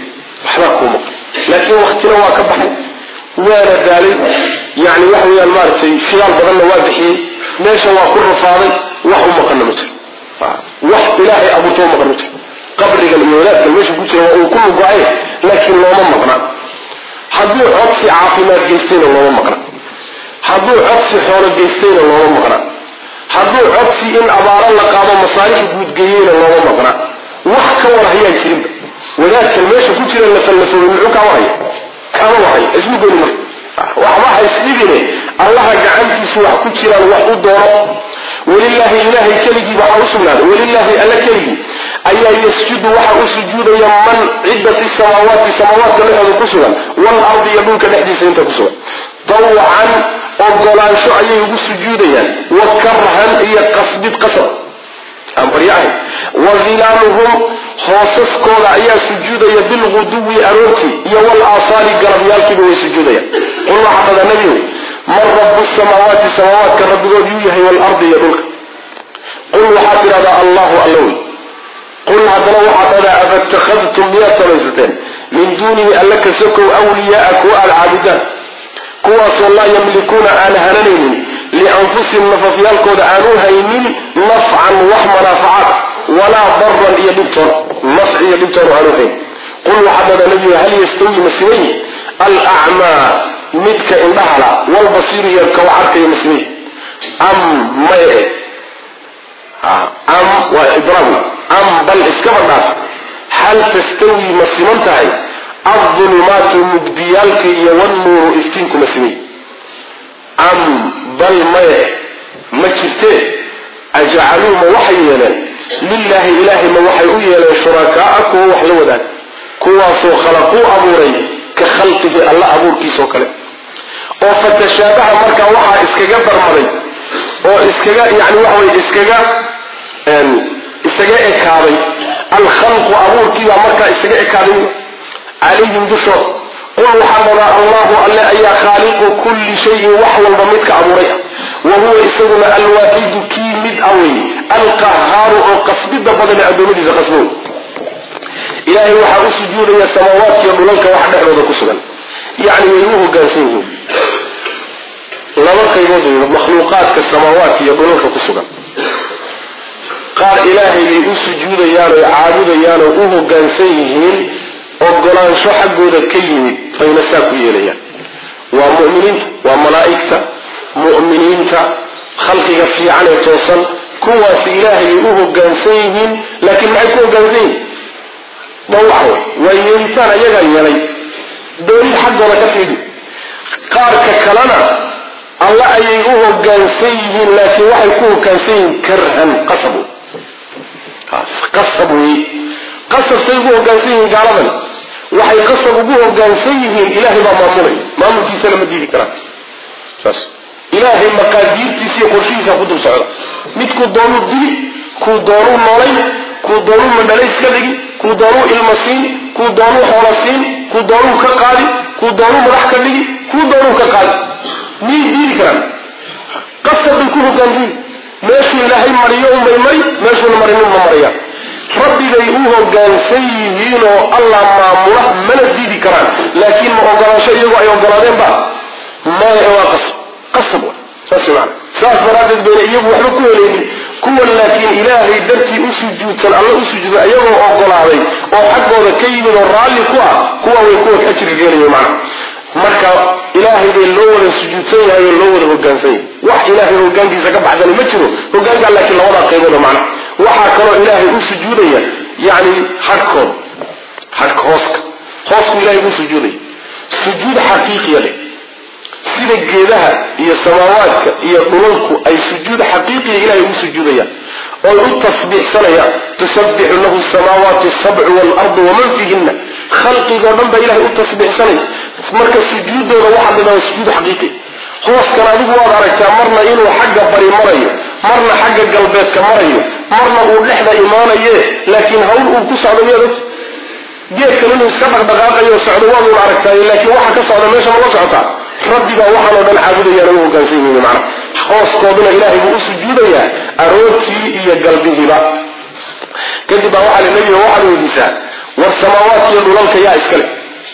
S1: لكن وقتنا واكبحي وانا دالي يعني وحوي المارتي خلال بغل واضحي ماشا وكل فاضي وحو مقنمته وح إلهي أبو تو مقنمته قبرك المولاد المشي كنت وكل قعيه لكن الله ما مقنع حضور عطسي عاقمات جيستين الله ما مقنع حضور عطسي حول جيستين الله ما مقنع حضور عطسي إن أبار الله قام مصاريح بود جيين الله ما مقنع وحكا ورهيا يشرب ولكن المشي كنت لنفلفوا من عكا وهي كان وهي اسمه قول مرة وحما يسلبني الله جعلت سوح كنت لنوحو الدورة ولله إلهي كلجي بحرسنا ولله ألا كلجي أي يسجد وحر سجود يمن عدة السماوات لها كسرا والأرض يبونك نحدي سنت كسرا طوعا أبغلان شعي يقول سجودا وكرها هي قصد قصر أمر يعني وظلالهم خاصص كولا أي سجودا بالغدو أروتي يوال آثار قرب يالكي بوي سجودا قل وحفظ النبي من رب السماوات كرب يويه والأرض يبونك قل وحفظ هذا الله ألوي قل هذا وحفظ أفاتخذتم مئة رزتين من دونه ألك سكوا أولياءك والعابدان كواس الله يملكون آلهنين لأنفسهم نففيالك ودعانوها يمين نفعا وحمنافعات ولا ضرا يدبتر نفع يدبتر عنوهين قل وحفظ النبي هل يستوي مسلمين الأعمى مدك إنبهلا والبصير يركوعك يمسلمين أم ميئ أم وإبراهيم أم بل اسكبر ناس هل تستوي مسلمتها الظلمات مبديالك والنور افتينكم مسلمين أم بل ما كرتين أجعلوا موحينا لله إله موحيئينا شركاءك ووحلوا ذلك كواسو خلقوا أموري كخلقه الله أبور كيسو كله وفتشابه مركا وحا اسكجا برمضي واسكجا يعني وحوي اسكجا إكاري الخلق أبور كيسو مركا اسكجا إكاري عليهم دشر قل وحمنا الله ألا أي خالق كل شيء وحوى الضمير كأبوري وهو يسمى الواحد كيمد أوي القهار وقصد بدل أدومي إذا قصدون إلهي وحاو سجود يا السماوات يقولونك واحد أحمد كسبا يعني ويوه قاسيه لما قيموده مخلوقات كالسماوات يقولونك كسبا قال إلهي لي سجود يانو عابد يانو وهو قاسيه وقلان شو حقه ذا كيمد فينساكو إليه ومؤمنين وملائكة مؤمنين خلقك في عنه توصل كوا في إلهي وهو قاسيه لكن ما يكون قاسيه موحوي وينتان يغا يلي دوري حق ولا كتيدو قارك كلنا الله أيهوه قانسيه لكن وحي يكون قانسيه كرها قصبوا قصبوا قصب سيقوه قانسيه قالبا وحي قصبوه قانسيه إلهي ما مامولي ما ممكن سلم دي ذكرات إلهي مقادير تسي قرشيسة قدر سعر متكو دونو دي كو دونو نولي كو دونو من دليس كذلك كو دونو المسين كو دونو حورسين كو دونو كقالي كو دونو مراح كذلك كو دونو كقالي مين دي ذكرات قصب بكوه قانسين ماشي إلهي مريم وميمري ماشي مريم ومريم ربي ليهوه قانسيهين الله ماموله من الدي ذكرات لكن ما أقرأ شيء يقع يقرأين بقى ما يهوى قصب ساسي معنا ساس برادت بين ايوب وحلقوا لين كوا لكن الهي درتي اسجود سن الله اسجود ايوه اوغلاday oo xaqooda ka yimid oo raali ku ah kuwa way ku xajir geeyo macna marka ilaahay bay loo wada sujuudsan yahay loo wada hoggaansan wax ilaahay hoggaankiisa ka baxdan ma jiro hoggaanka laakiin labada qaybood macna waxa kale ilaahay u sujuudaya yani xaq hooska ilaahay u sujuudaya sujuud xaqiiqi ah sida geedaha iyo samaawaadka iyo dhulalku ay sujuud xaqiiqi ilaahay u sujuudayaan oo u tasbiixsanaya tusabbihu lahu samaawaati sab'u wal ardu wa man fihinna khalqiga dhanba ilaahay u tasbiixsanay marka sujuudooda waxa dhada sujuud xaqiiqi hooskana adigu waad aragtaa marna inuu xagga bari marayo marna xagga galbeedka marayo marna uu dhexda imaanayo laakiin hawl uu ku socdo yeedo geedka inuu iska dhaqdhaqaaqayo socdo waad u aragtaa laakiin waxa ka socda meesha ma la socota rabbiga waxaan oo dhan caabudayaan oo hoggaansanyihiin macna hooskooduna ilaahay buu u sujuudayaa aroortii iyo galbihiiba kadib baa waxaa nabiga waxaad weydiisaa war samaawaadka iyo dhulalka yaa iskale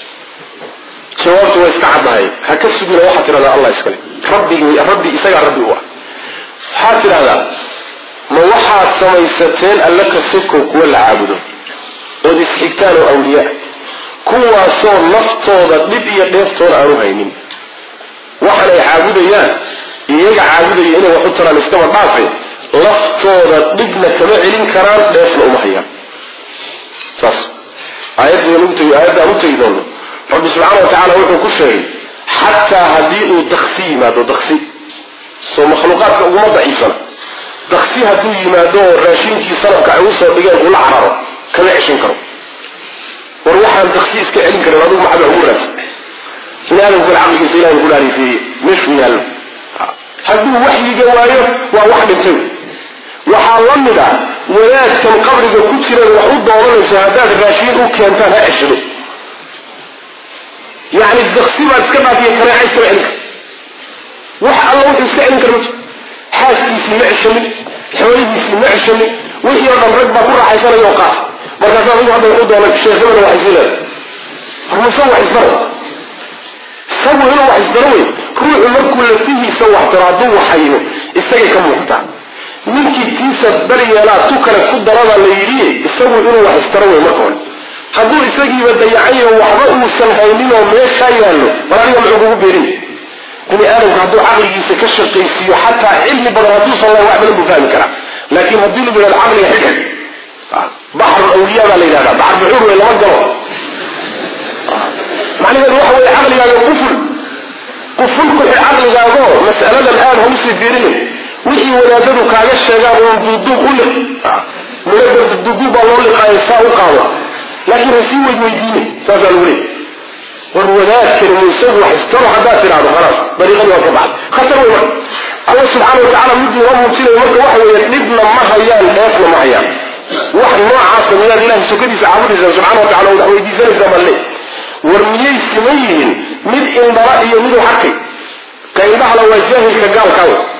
S1: jawaabtu waa iska caddahay ha ka sugina waxaad tidhahdaa allah iskale rabbi isagaa rabbi u ah waxaad tidhahdaa ma waxaad samaysateen alla ka soko kuwa la caabudo ood isxigtaan oo awliyaa kuwaasoo naftooda dhib iyo dheeftooda aanu haynin waxaan ay caabudayaan iyaga caabudaya inay wax u taraan iskaba dhaafay laftooda dhibna kama celin karaan dheefna uma hayaan saas aayadda aan u tegi doono rabbi subxaana wa tacaala wuxuu ku sheegay xataa haddii uu daksi yimaado daksi soo makhluuqaadka uguma daciifsana daksi hadduu yimaado oo raashinkii sanabka ay usoo dhigeen ula cararo kama ceshan karo war waxaan daksi iska celin karin adigu maxaad ugu raadsan ilaahay ku aqligiisa ilaahay ku dhaarifay meeshu yaalo hadduu waxyiga waayo waa wax dhintay waxaa la mid ah wadaadkan qabriga ku jira wax u doodanayso haddaad raashin u keentaan ha ceshado yani daksi baad iska dhaafiya kareecay iska celin wax alla wuxuu iska celin karo xaaskiisii ma ceshamin xoolihiisii ma ceshamin wixii oo dhan rag baa ku raaxaysanaya oo qaas markaas adigu hadda u doonay sheekadana wax isileed hormusa wax isbaro sabu inuu wax isbaro wey ruuxu markuu lafihiisa wax daro hadduu waxayno isagay ka muuqataa ninkii tiisa daryeelaa tu kale ku darada la yidhi isagu inuu wax isbaro wey marka hore hadduu isagiiba dayacayo waxba uusan haynin oo meeshaa yaallo bal aniga muxuu kugu beerin bini aadamku hadduu caqligiisa ka shaqaysiiyo xataa cilmi badan hadduusan lahayn wax badan buu fahmi karaa laakiin haddii lagu yidhahdo caqliga xidhxid baxru awliyaa baa la yidhahdaa baxar buxuur wey lama galo macnaheedu waxa weeye caqligaaga quful ku xidh caqligaagoo mas'aladan aad ha usii fiirinin wixii wadaadadu kaaga sheegaan uun duuduub u liq muladar duuduub baa loo liqaayo saa u qaado laakiin ha sii weydiine saasaa lagu leeyay والوذات المنسب وحستر حدات العدو خلاص طريقا وكبعد خطر ويمان الله سبحانه وتعالى مدي ومبتلة ومركة وحوة يتنبنا محيان ليفنا محيان واحد نوع عاصم يا الله سكدي سعبده سبحانه وتعالى ويدي سنة زمن لي ورميي السميين مد انبرائي مد حقي كإذا على وجهه كقال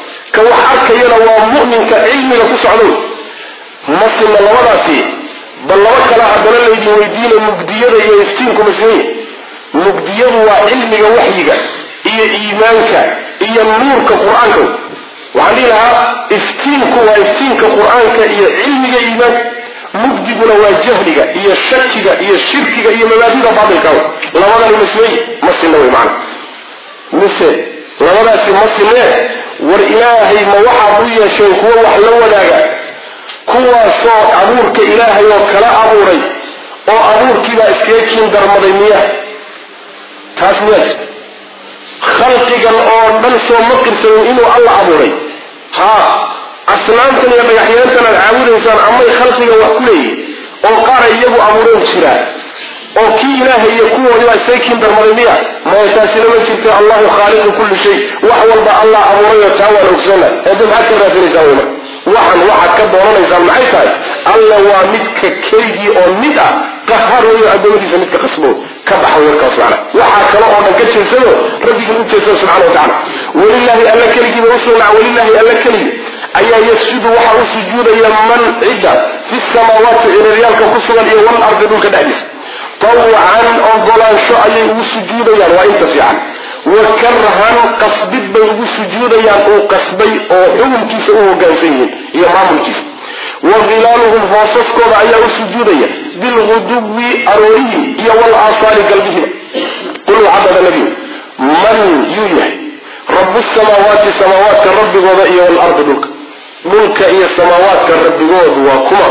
S1: كوحرك يلوى مؤمن كعلم لكسعدون مصر للوضع بل لوك لا عبد الله يجي ويدين مقدية يفتينكم اسمين مقدية وعلمك وحيك إيا إيمانك إيا النور كقرآنك وعليها افتينك وافتينك قرآنك إيا علمك إيمانك مقدب لو جهلك إيا شكك إيا شركك إيا مبادئ بعض الكون لوضع المسلمين مصر لوي معنا مثل لوضع مصر له والإلهي موحى بويا شيخوه وحلوه لاغا kuwa soo abuurka ilaahay oo kala abuuray oo abuurkiiba iskeekin darmadaymiya taas weey khalqigan oo dhan soo maqirsan inuu Allah abuuray ha asnaamtan iyo dhagaxyaantan caawinaysan ama khalqiga wax ku leeyahay oo qaar iyagu abuuray jira oo kii ilaahay iyo kuwa iskeekin darmadaymiya ma taasina ma jirto Allahu khaliqu kulli shay wax walba Allah abuuray oo taawal ogsana hadii aad ka raadinaysaa waxan waxa ka dooranaysan maxay tahay alla waa midka keligii oo mid ah qaharo adduunyadiisa midka qasbo ka baxo warkaas macna waxa kale oo dhan ka jeesado rabbiga u jeesado subhanahu wa ta'ala walillahi alla keligii wasna walillahi alla keligii ayaa yasjudu waxa uu sujuudaya man cidda fi samawati ilaalka ku sugan iyo wal ardi dhulka dhexdiisa taw'an ogolaansho ayay ugu sujuudayaan waa inta fiican وكرهان قصبت بيغو سجوديا او قصبي او حكمكيسا او هوغانسيين يا مامولكيسا وظلالهم فاصفكم ايا سجوديا بالغدو اروي يا والاصال قلبهم قل عبد النبي من يوحي رب السماوات سماوات الرب وضعي والارض ملك هي السماوات كالرب وكما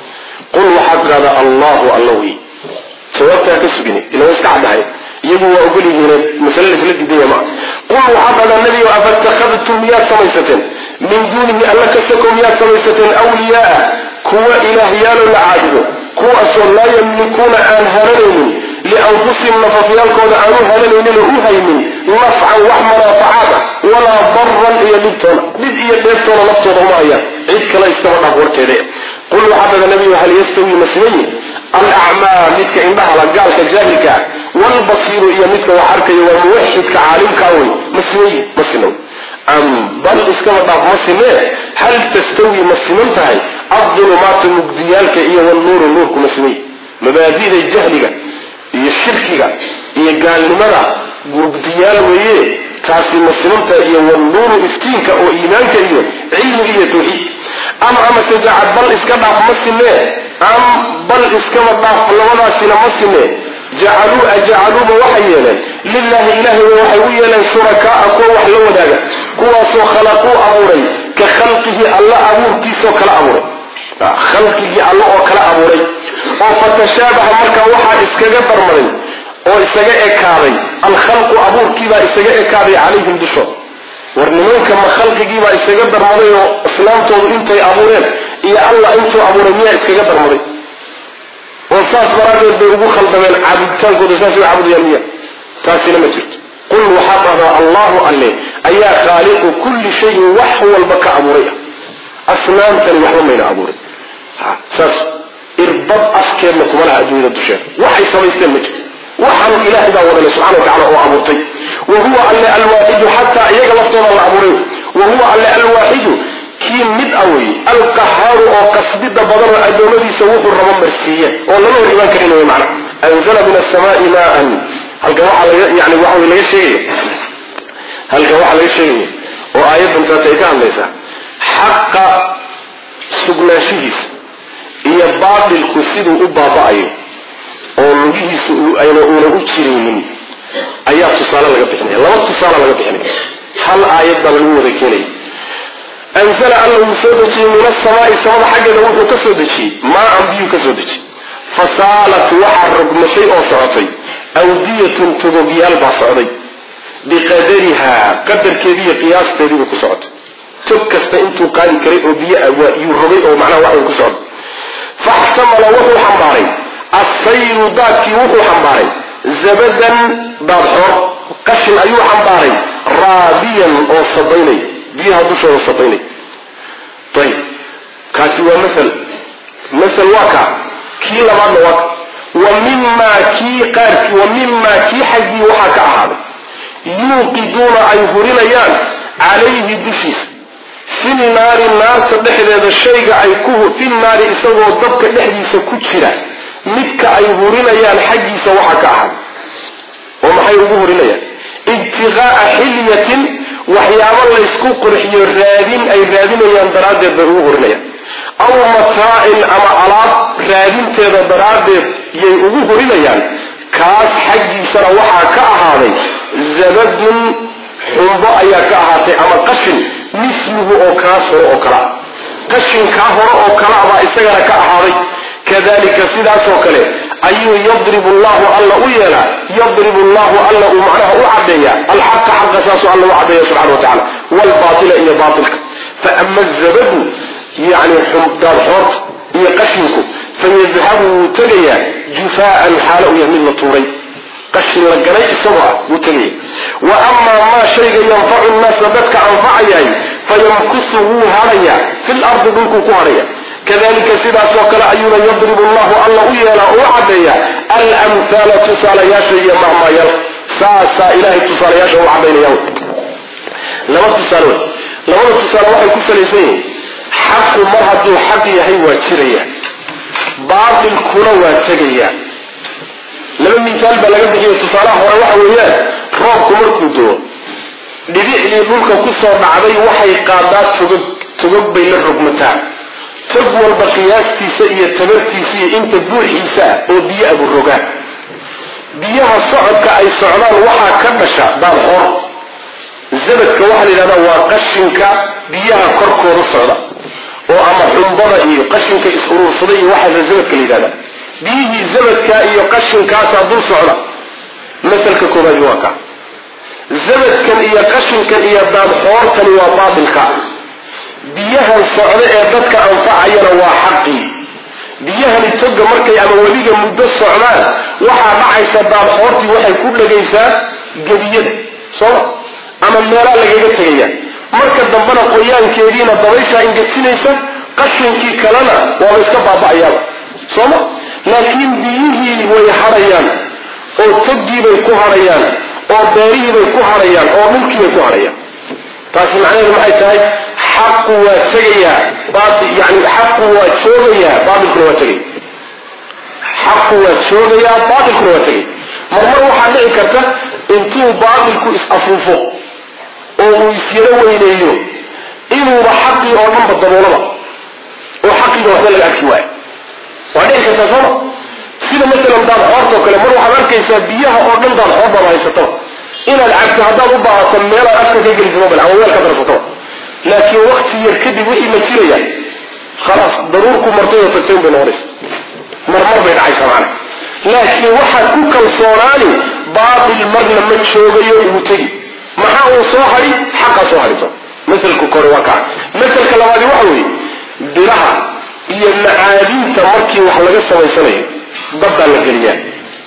S1: قل وحق هذا الله اللوي سوابتها كسبني الى وسكعدها يبوا وأقولي هنا مثلث لك ديما قل وحفظ النبي وأفتخذتم يا سميستين من دونه ألا كسكم يا سميستين أولياء كوا إلهيان العابد كوا أصلا لا يملكون أن هرنين لأنفسهم نففيالكم أن هرنين لأهيمين نفعا وحمرا فعادا ولا ضرا إيا لبتون إيا لبتون نفسه ضمائيا عيدك لا يستمر أقول كذا قل وحفظ النبي هل يستوي مسلمين الأعمى مثل إنها لقالك جاهلك والبصير إيا مثل وحرك وموحدك عالمك أوي مسلمين أم بل إسكما ضعف مسلمين هل تستوي مسلمين تهي الظلمات المقديالك إيا والنور نورك مسلمين مبادئ الجهلك إيا الشركك إيا قال لماذا مقديال وإيه كاسي مسلمين إيا والنور إفتينك أو إيمانك إيا علم إيا توحيد أما سجعت بل إسكما ضعف مسلمين أم بل إسكما ضعف لولا سنة مسلمين أجعلوا بوحينا لله إله وحيوينا شركاء كوا وحلو داغا كوا سو خلقوا أموري كخلقه الله أمور كيسو كلا أموري خلقه الله وكلا أموري وفتشابه مركا وحا إسكاقا برمرين وإسكاقا إكاري الخلق أمور كيبا إسكاقا إكاري عليهم دشو ورنمون كما خلقه با إسكاقا برمرين وإسلامتو إنتي أمورين إيا الله إنتو أمورين يا إسكاقا برمرين وصاص براجل بيقول خلطة من عبدتان قد ساسي عبد يمية تاسي لما جرت قل وحفظ الله عليه أيها خالق كل شيء وحو البكاء أموريا أسنان تاني وحو مين أموريا ساس إرباب أفكار لكم لها أجوية الدشير وحي سميستين مجد وحن إله دا ولله سبحانه وتعالى هو أمورتي وهو الواحد حتى يغلطون الله أموريه وهو الواحد كين مد أوي القهار أو قصد بدل الأدومدي سووه الرمم مرسية والله هو الإيمان كرينه معنا أنزل من السماء ماء هل جواح يعني وحو إليه شيء هل جواح إليه شيء وآيات متاتيكا عن ليسا حق سقناشيس هي بعض الكسيد أبا بأيه ونجيه أين أولا أتشرين آيات تصالة لك بحني الله تصالة لك بحني هل آيات بلنوه ذكيني أنزل الله سودتي من السماء سماء حاجة لوحه كسودتي ما أنبيه كسودتي فسالت وحرق مشيء أصعطي أودية تضبيال بصعدي بقدرها قدر كبير قياس تريد كسعد تبكست انتو قال كريء وبياء يرغي أو معنى واحد كسعد فاحتمل وحو حنباري السير ذاك وحو حنباري زبدا بابحر قشن أيو حنباري رابيا أو صبيني بيها دوشة وصبيني طيب كاسي مثل واقع كي لبعض واقع ومما كي حجي وحكا هذا يوقدون أي هرينيان عليه بشيس في النار تدحل هذا الشيء أيكوه في النار إسوه ضبك لحديث كتشرة مك أي هرينيان حجي سوحكا هذا وما حيوه هرينيان ابتغاء حلية وحيام الله يسكوك رحي الرادين أي رادين يندراد يدروه هرينيان أو متاع أما ألاب رادين تدراد يدروه هرينيان كاس حجي سروحا كأهالي زبد حنبا أيا كأهاتي أما قشن مثله أو كاسر أو كلا قشن كاهر أو كلا أبا إساقنا كأهالي كذلك سيدا سوكله أيو يضرب الله الله ويلا يضرب الله الله معناه وعبيا الحق حق أساسه الله وعبيا سبحانه وتعالى والباطل إلى باطلك فأما الزبد يعني حمد الحرط هي قشنكم فيذهبوا تليا جفاء حاله يمين طوري قشن لقناي سوا وتليا وأما ما شيء ينفع الناس بدك أنفعيه فيمكسه هريا في الأرض بلكم كهريا كذلك سيدا سوكلا أيونا يضرب الله ويلا وعبيا الأمثال تصال يا شيء مهما يلا ساسا إلهي تصال يا شيء وعبين يوم لما تصالون وحي كسلسين حق مرهد حق يحي واتشريا بعض الكرة واتشريا لما مثال بلغت جيه تصالح وحويات روبك مركوتو لذيع ليبولك كسر بعضي وحي قادات تقب بين الرقمتان تقوى البقياس تيسئية تمرتيسية انت بوحيساء وبيئة بالرقاء بيئة صعبك اي صعبان وحا كبشا بالحر زبدك وحل لنا وقشنك بيئة كركو رصعدا وأما حنبضا ايه قشنك اسفرور صدي وحل زبدك لذا بيه زبدك ايه قشنك سادو صعدا مثل ككوبا الواقع زبدك ايه قشنك ايه بالحر تنوى باطلك biyahan socda ee dadka anfacayana waa xaqii biyahani toga markay ama weliga muddo socdaan waxaa dhacaysa baabxoortii waxay ku dhagaysaa gebiyada soo ama meelaa lagaga tegaya marka dambana qoyaankeediina dabayshaa ingejinaysa qashinkii kalena waa iska baaba'ayaaba sooma laakiin biyihii way harayaan oo togiibay ku harayaan oo beerihiibay ku harayaan oo dhulkiibay ku harayaan taasi macnaheedu maxay tahay حق واتجيا باطل يعني حق واتشوغيا باطل كل واتجيا حق واتشوغيا باطل كل واتجيا مرمر waxaa dhici karta intuu baadilku is-afuufo oo uu isyaro weyneeyo inuuba xaqii oo dhanba daboolaba oo xaqiiga waxba laga arki waayo waa dhici karta soma sida masalan daad xoortoo kale mar waxaad arkaysaa biyaha oo dhan daad xoor baad haysato inaad cabto haddaad u baahato meelaad afka ka geliso mobile ama weel ka darsato لكن وقت يركدي وحي مجريا خلاص ضروركم مرتين وفتين بنورس مرمر بين عيسى معنا لكن واحد كوكا الصوراني بعض المر لما يشوغي وتجي معه صوحري حق صوحري مثل كوكور وقع مثل كلامي وحوي برها هي المعادين تمركي وحلقة سويسانية ضبط الجريان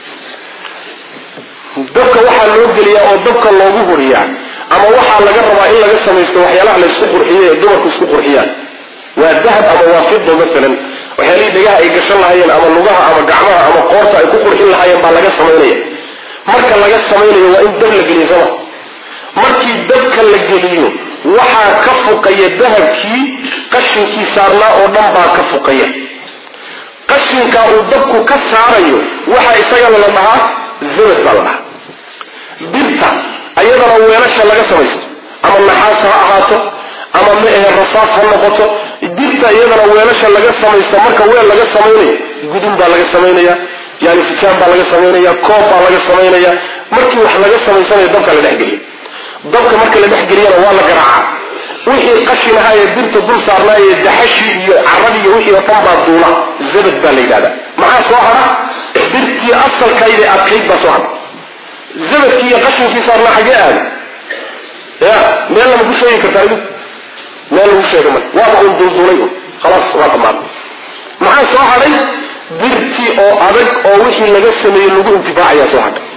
S1: ضبط واحد لوجليا أو ضبط اللوجوريا أما waxaa laga rabaa in laga sameeyo waxyaalaha la isku qurxiyo dumarku isku qurxiyaan waa dahab ama waafido mesela waxyaalaha dhigaha ay gashan lahaayeen ama lugaha ama gacmaha ama qoorta ay ku qurxin lahaayeen baa laga sameeyaa marka laga sameeyo waa in dab la geliyo markii dabka la geliyo waxaa ka fuqaya dahabkii qashinkii saarnaa oo dhan baa ka fuqaya qashinka uu dabku ka saarayo waxa isaga la dhahaa zabad baa birta ayadana weelasha laga samaysto ama naxaas ha ahaato ama rasaas ha noqoto birta iyadana weelasha laga samaysto marka weel laga samaynayo gudun baa laga samaynaya yani fijaan baa laga samaynaya koob baa laga samaynaya markii wax laga samaysanayo dabka la dhexgeliyo dabka marka la dhexgeliyana waa la garaacaa wixii qashin ahaa ee birta dul saarnaa ee daxashi iyo carradii iyo wixii oo dhan baa duula zabad baa la yidhahdaa maxaa soo hara birtii asalkayda adkayd baa soo hara زبدكي قشنكي صار لها حاجات يا مين لما كل شيء كتايو مين لما كل شيء كمان واضح الدوليو خلاص واضح معنا معاه صح علي برتي او ابد او وحي لغا سمي لغو انتفاع يا صاحب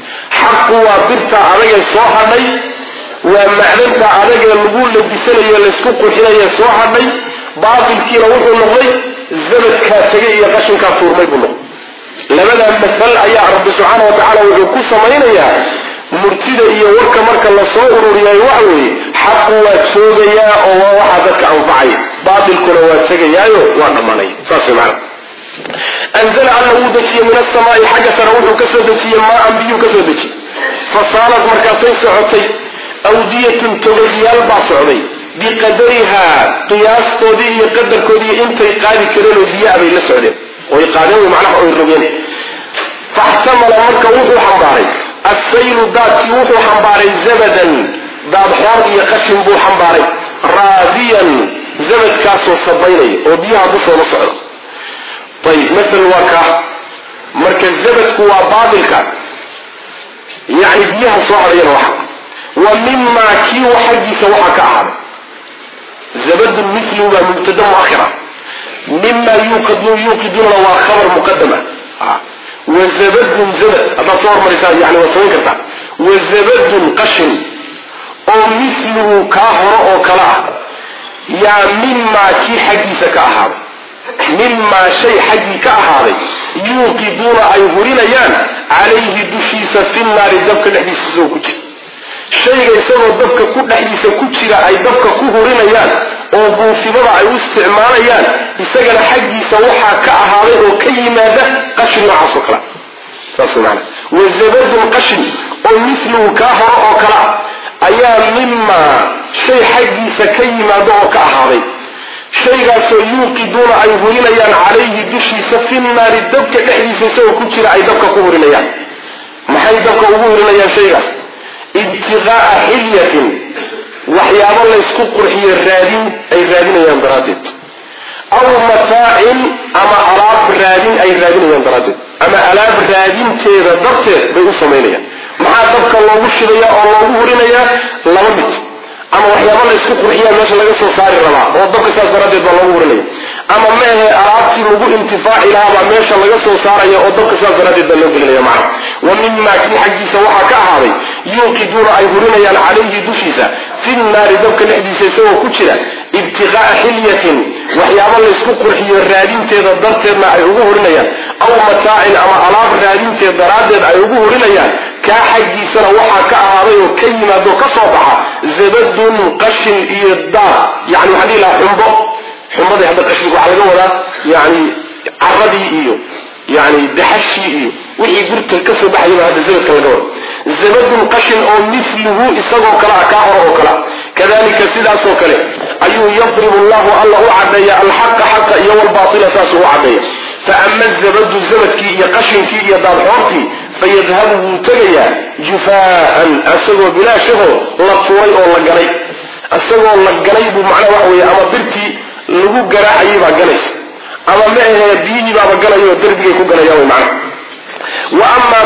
S1: xaqu waa birta adaga soo hadhay waa macdanta adaga lagu labisanayo laysku qurxinayo soo hadhay baatilkiina wuxuu noqday zabadkaa tegay iyo qashinkaa tuurmay buu noqday labada masal ayaa rabbi subxaana wa tacaala wuxuu ku samaynayaa murtida iyo warka marka lasoo ururiyay waxa weeye xaqu waa joogayaa oo waa waxaa dadka anfacay baatilkuna waa tegayaayo waa dhammanay saas way macana anzala alla wuu dejiyey min asamaai xagga sare wuxuu ka soo dejiyey maa-an biyuu ka soo dejiyey fasaalad markaasay socotay awdiyatun togayaal baa socday biqadarihaa qiyaastoodii iyo qadarkoodii intay qaadi kareen oo biyaa bay la socdeen oy qaadeen macnaha oy rogeen faxtamala marka wuxuu xambaaray assaylu daadkii wuxuu xambaaray zabadan daadxoor iyo qashin buu xambaaray raadiyan zabadkaasoo sabaynaya oo biyaha dushooda socda ayib masal waa kaa marka zabadku waa baatilka yani biyaha soo hadhayana waxa wa mimaa kii xaggiisa waxaa ka ahaaday zabadun mithlu waa mubtada muakhira mima yuuqiduna waa khabar muqadama wazabadun zabad haddaad soo hormarisaan yani waad samayn kartaa wazabadun qashin oo mithluhu kaa hore oo kale ah yaa mimaa kii xaggiisa ka ahaaday mimaa shay xaggii ka ahaaday yuuqiduuna ay hurinayaan calayhi dushiisa fi naari dabka dhexdiisa isagoo ku jira shayga isagoo dabka ku dhexdiisa ku jira ay dabka ku hurinayaan oo buufimada ay u isticmaalayaan isagana xaggiisa waxaa ka ahaaday oo ka yimaada qashin noocaas oo kale saas maana wazabadun qashin oo mithluhu kaa hore oo kale ayaa mimaa shay xaggiisa ka yimaado oo ka ahaaday shaygaasoo yuuqiduuna ay hurinayaan calayhi dushiisa fi naari dabka dhexdiisa isagoo ku jira ay dabka ku hurinayaan maxay dabka ugu hurinayaan shaygaas ibtiqaa'a xilyatin waxyaabo laysku qurxiyo raadin ay raadinayaan daraaddeed aw mataacin ama alaab raadin ay raadinayaan daraaddeed ama alaab raadinteeda darteed bay u samaynayaan maxaa dabka loogu shidaya oo loogu hurinayaa laba mid ama waxyaabo laysku qurxiyaa meesha laga soo saari rabaa oo dabka saas daraaddeed baa loogu hurinaya ama meehe alaabtii lagu intifaaci lahaabaa meesha laga soo saaraya oo dabka saas daraaddeed baa loo gelinaya macna wa mimaa kii xaggiisa waxaa ka ahaaday yuuqiduuna ay hurinayaan calayhi dushiisa fi naari dabka dhexdiisa isagoo ku jira ibtiqaa'a xilyatin waxyaabo laysku qurxiyo raadinteeda darteedna ay ugu hurinayaan aw mataacin ama alaab raadinteed daraaddeed ay ugu hurinayaan kaa xaggiisana waxaa ka ahaaday oo ka yimaado ka soo baxa zabadun qashin iyo daar yani waxaa dhihi lahaa xumbadii hadda qashinku waxaa laga wadaa yani caradii iyo yani daxashii iyo wixii gurta ka soo baxayaba hadda zabadka laga wada zabadun qashin oo mithluhu isagoo kale ah kaa hore oo kale kadalika sidaasoo kale ayuu yadribu allahu alla u cadeeya alxaqa xaqa iyo walbaatila saasuu u cadeeya faama zabadu zabadkii iyo qashinkii iyo daadxoortii fayadhabu wuu tegayaa jufaaan isagoo bilaashaho la tuuray oo la ganay isagoo la ganay buu macnaha waxa weeye ama birtii lagu garaacayay baa ganaysa ama ma ahee biyihii baaba galayo derbigay ku ganayaan way macnaha wa amaa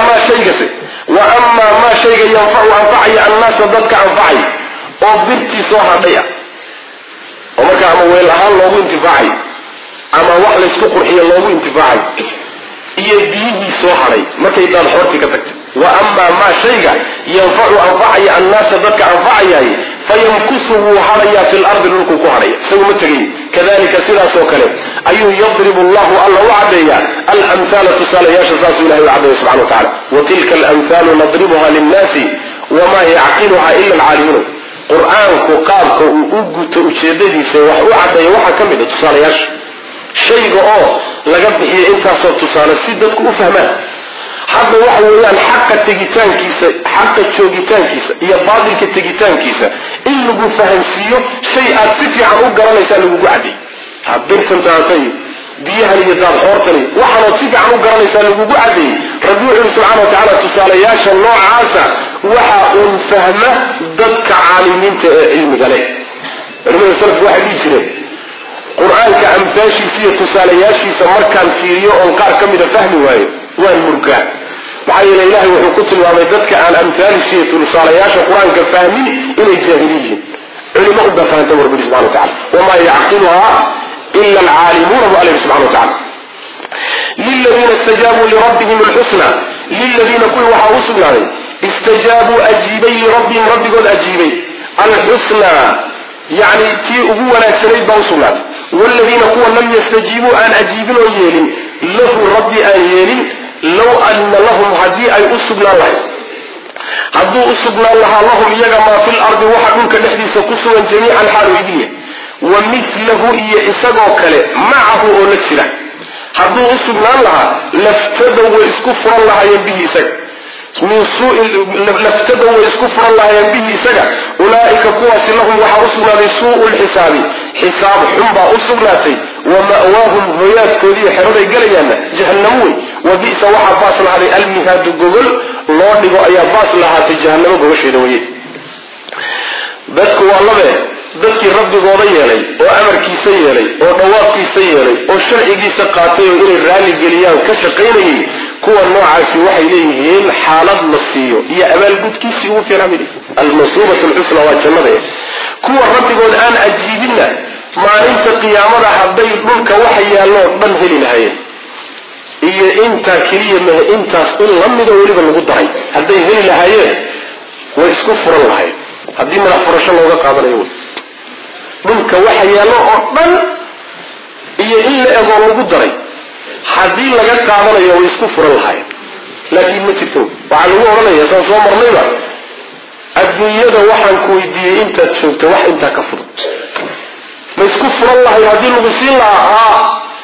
S1: maa shayga yanfacu anfacaya annaasa dadka anfacay oo birtii soo hadhay ah oo marka ama weel ahaan loogu intifaacay ama wax laysku qurxiyo loogu intifaacay iyo biyihii soo hadhay markay daadxoortii ka tagtay wa amaa maa shayga yanfacu anfacaya annaasa dadka anfacayaay fayamkusu wuu hadhayaa fi lardi dhulkuu ku hadhaya isaguma tegayn kadalika sidaasoo kale ayuu yadribu allahu alla u cadeeyaa alamhaala tusaalayaasha saasuu ilahay u cadeeya subxana wa tacala watilka alamhaalu nadribuha linnaasi wamaa yacqiluha ila alcaalimuun qur-aanku qaabka uu u guto ujeedadiisa wax u cadeeya waxaa ka mid a tusaalayaasha shayga oo laga bixiyo intaasoo tusaale si dadku u fahmaan hadda waxa weeyaan xaqa tegitaankiisa xaqa joogitaankiisa iyo baatilka tegitaankiisa in lagu fahansiiyo shay aad si fiican u garanaysaa lagugu cadday birtantaasay biyahan iyo daadxoortani waxaanood si fiican u garanaysaa lagugu caddeeyey rabbi wuxu yuri subxana wa tacaala tusaalayaasha noocaasa waxa uun fahma dadka caalimiinta ee cilmiga leh culimada salafku waxay dhihi jireen qur-aanka amhaashiisa iyo tusaalayaashiisa markaan fiiriyo oon qaar ka mida fahmi waayo waan murgaa maxaa yeele ilahay wuxuu ku tilmaamay dadka aan amhaalisha iyo tusaalayaasha qur-aanka fahmin inay jaahiliin yihiin culimo unbaa fahanta bu rabbi subxana wa tacala wamaa yacqiluhaa ila alcaalimuuna bu alla yidhi subxana wa tacala liladiina istajaabuu lirabbihim alxusna liladiina kuwii waxaa u sugnaaday استجابوا أجيبي لربهم ربي قد أجيبي الحسنى يعني تي أبونا سنيد بوصلات والذين قوة لم يستجيبوا أن أجيبوا يهلين له ربي أن يهلين لو أن لهم هدي أي أسبنا الله هدو أسبنا الله لهم يجمع في الأرض وحدوك نحديث قصوا جميعا حالوا إذنية ومثله إساقوا كله معه أولكسله هدو أسبنا الله لافتدوا وإسكفر الله ينبيه إساق من سوء لافتدوا وإسكفر الله ينبيه إساق أولئك قوة لهم وحرصنا لسوء الحساب حساب حنبا أسبناتي ومأواهم هيات كذي حرر قليانا جهنموي وبئس وحا باصل على المهاد الجوجل الله نقول أي باصل لها في جهنم بوشي دوي بدكوا الله به dadkii rabbigooda yeelay oo amarkiisa yeelay oo dhawaaqkiisa yeelay oo sharcigiisa qaatay oo inay raali geliyaan ka shaqeynayay kuwa noocaasi waxay leeyihiin xaalad la siiyo iyo abaalgudkiisii ugu fiiramay al-masubatu al-husna wa jannada kuwa rabbigooda aan ajiibina maalinta qiyaamada hadday dhulka waxa yaalo dhan heli lahaayeen iyo inta kaliya ma intaas in lamida waliba lagu daray hadday heli lahaayeen way isku furan lahaayeen haddii madax furasho looga qaadanayo dhulka waxa yaalo oo dhan iyo in la eego lagu daray hadii laga qaadanayo way isku furan lahaayeen laakiin ma jirto waxa lagu oranayaa soo marnayba adduunyada waxaan ku weydiiyay inta joogto wax inta ka fudud ma isku furan lahaay hadii lagu siin lahaa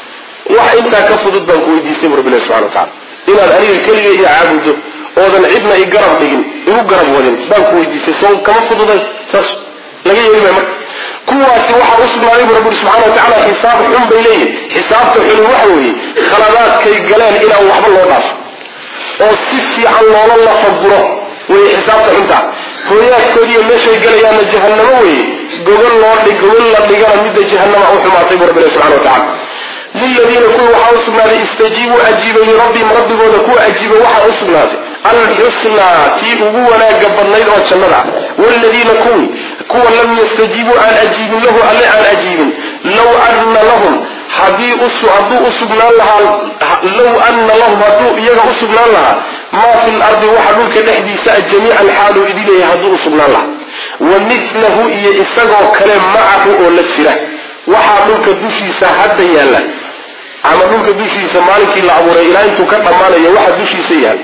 S1: wax inta ka fudud baan ku weydiisay Rabbi subhanahu wa ta'ala inaad aniga kaliya iyo caabudo oodan cidna i garab dhigin igu garab wadin baan ku weydiisay soo kama fududay saas laga yeelay marka kuwaasi waxa uu sugnaaday Rabbi subhanahu wa ta'ala xisaab xun bayleeyay xisaabta xun waxa weeye khaladaadkay galeen ila waxba loo dhaafo oo si fiican loola la faguro way xisaabta xunta hooyaadkoodii meeshay galayaan jahannamo way gogol loo dhigo la dhigana mid jahannamo oo xumaatay Rabbi subhanahu wa ta'ala للذين كانوا وحاوسنا استجيبوا أجيبوا لربهم ربهم كوا أجيبوا وحاوسنا الحسنى تيبوا ولا قبلنا وشمنا والذين كوا لم يستجيبوا أن أجيبوا له ألا أن أجيب لو أن لهم حدي أسعدوا أسبنا لها لو أن لهم هدوا يجا أسبنا لها ما في الأرض وحدوا كنحديث جميع الحال إذن هدوا أسبنا لها ومثله إسقوا كلام معه ولتسله waxaa dhulka dushiisa hadda yaala ama dhulka dushiisa maalinkii la abuuray ilaa intuu ka dhamaanayo waxa dushiisa yaal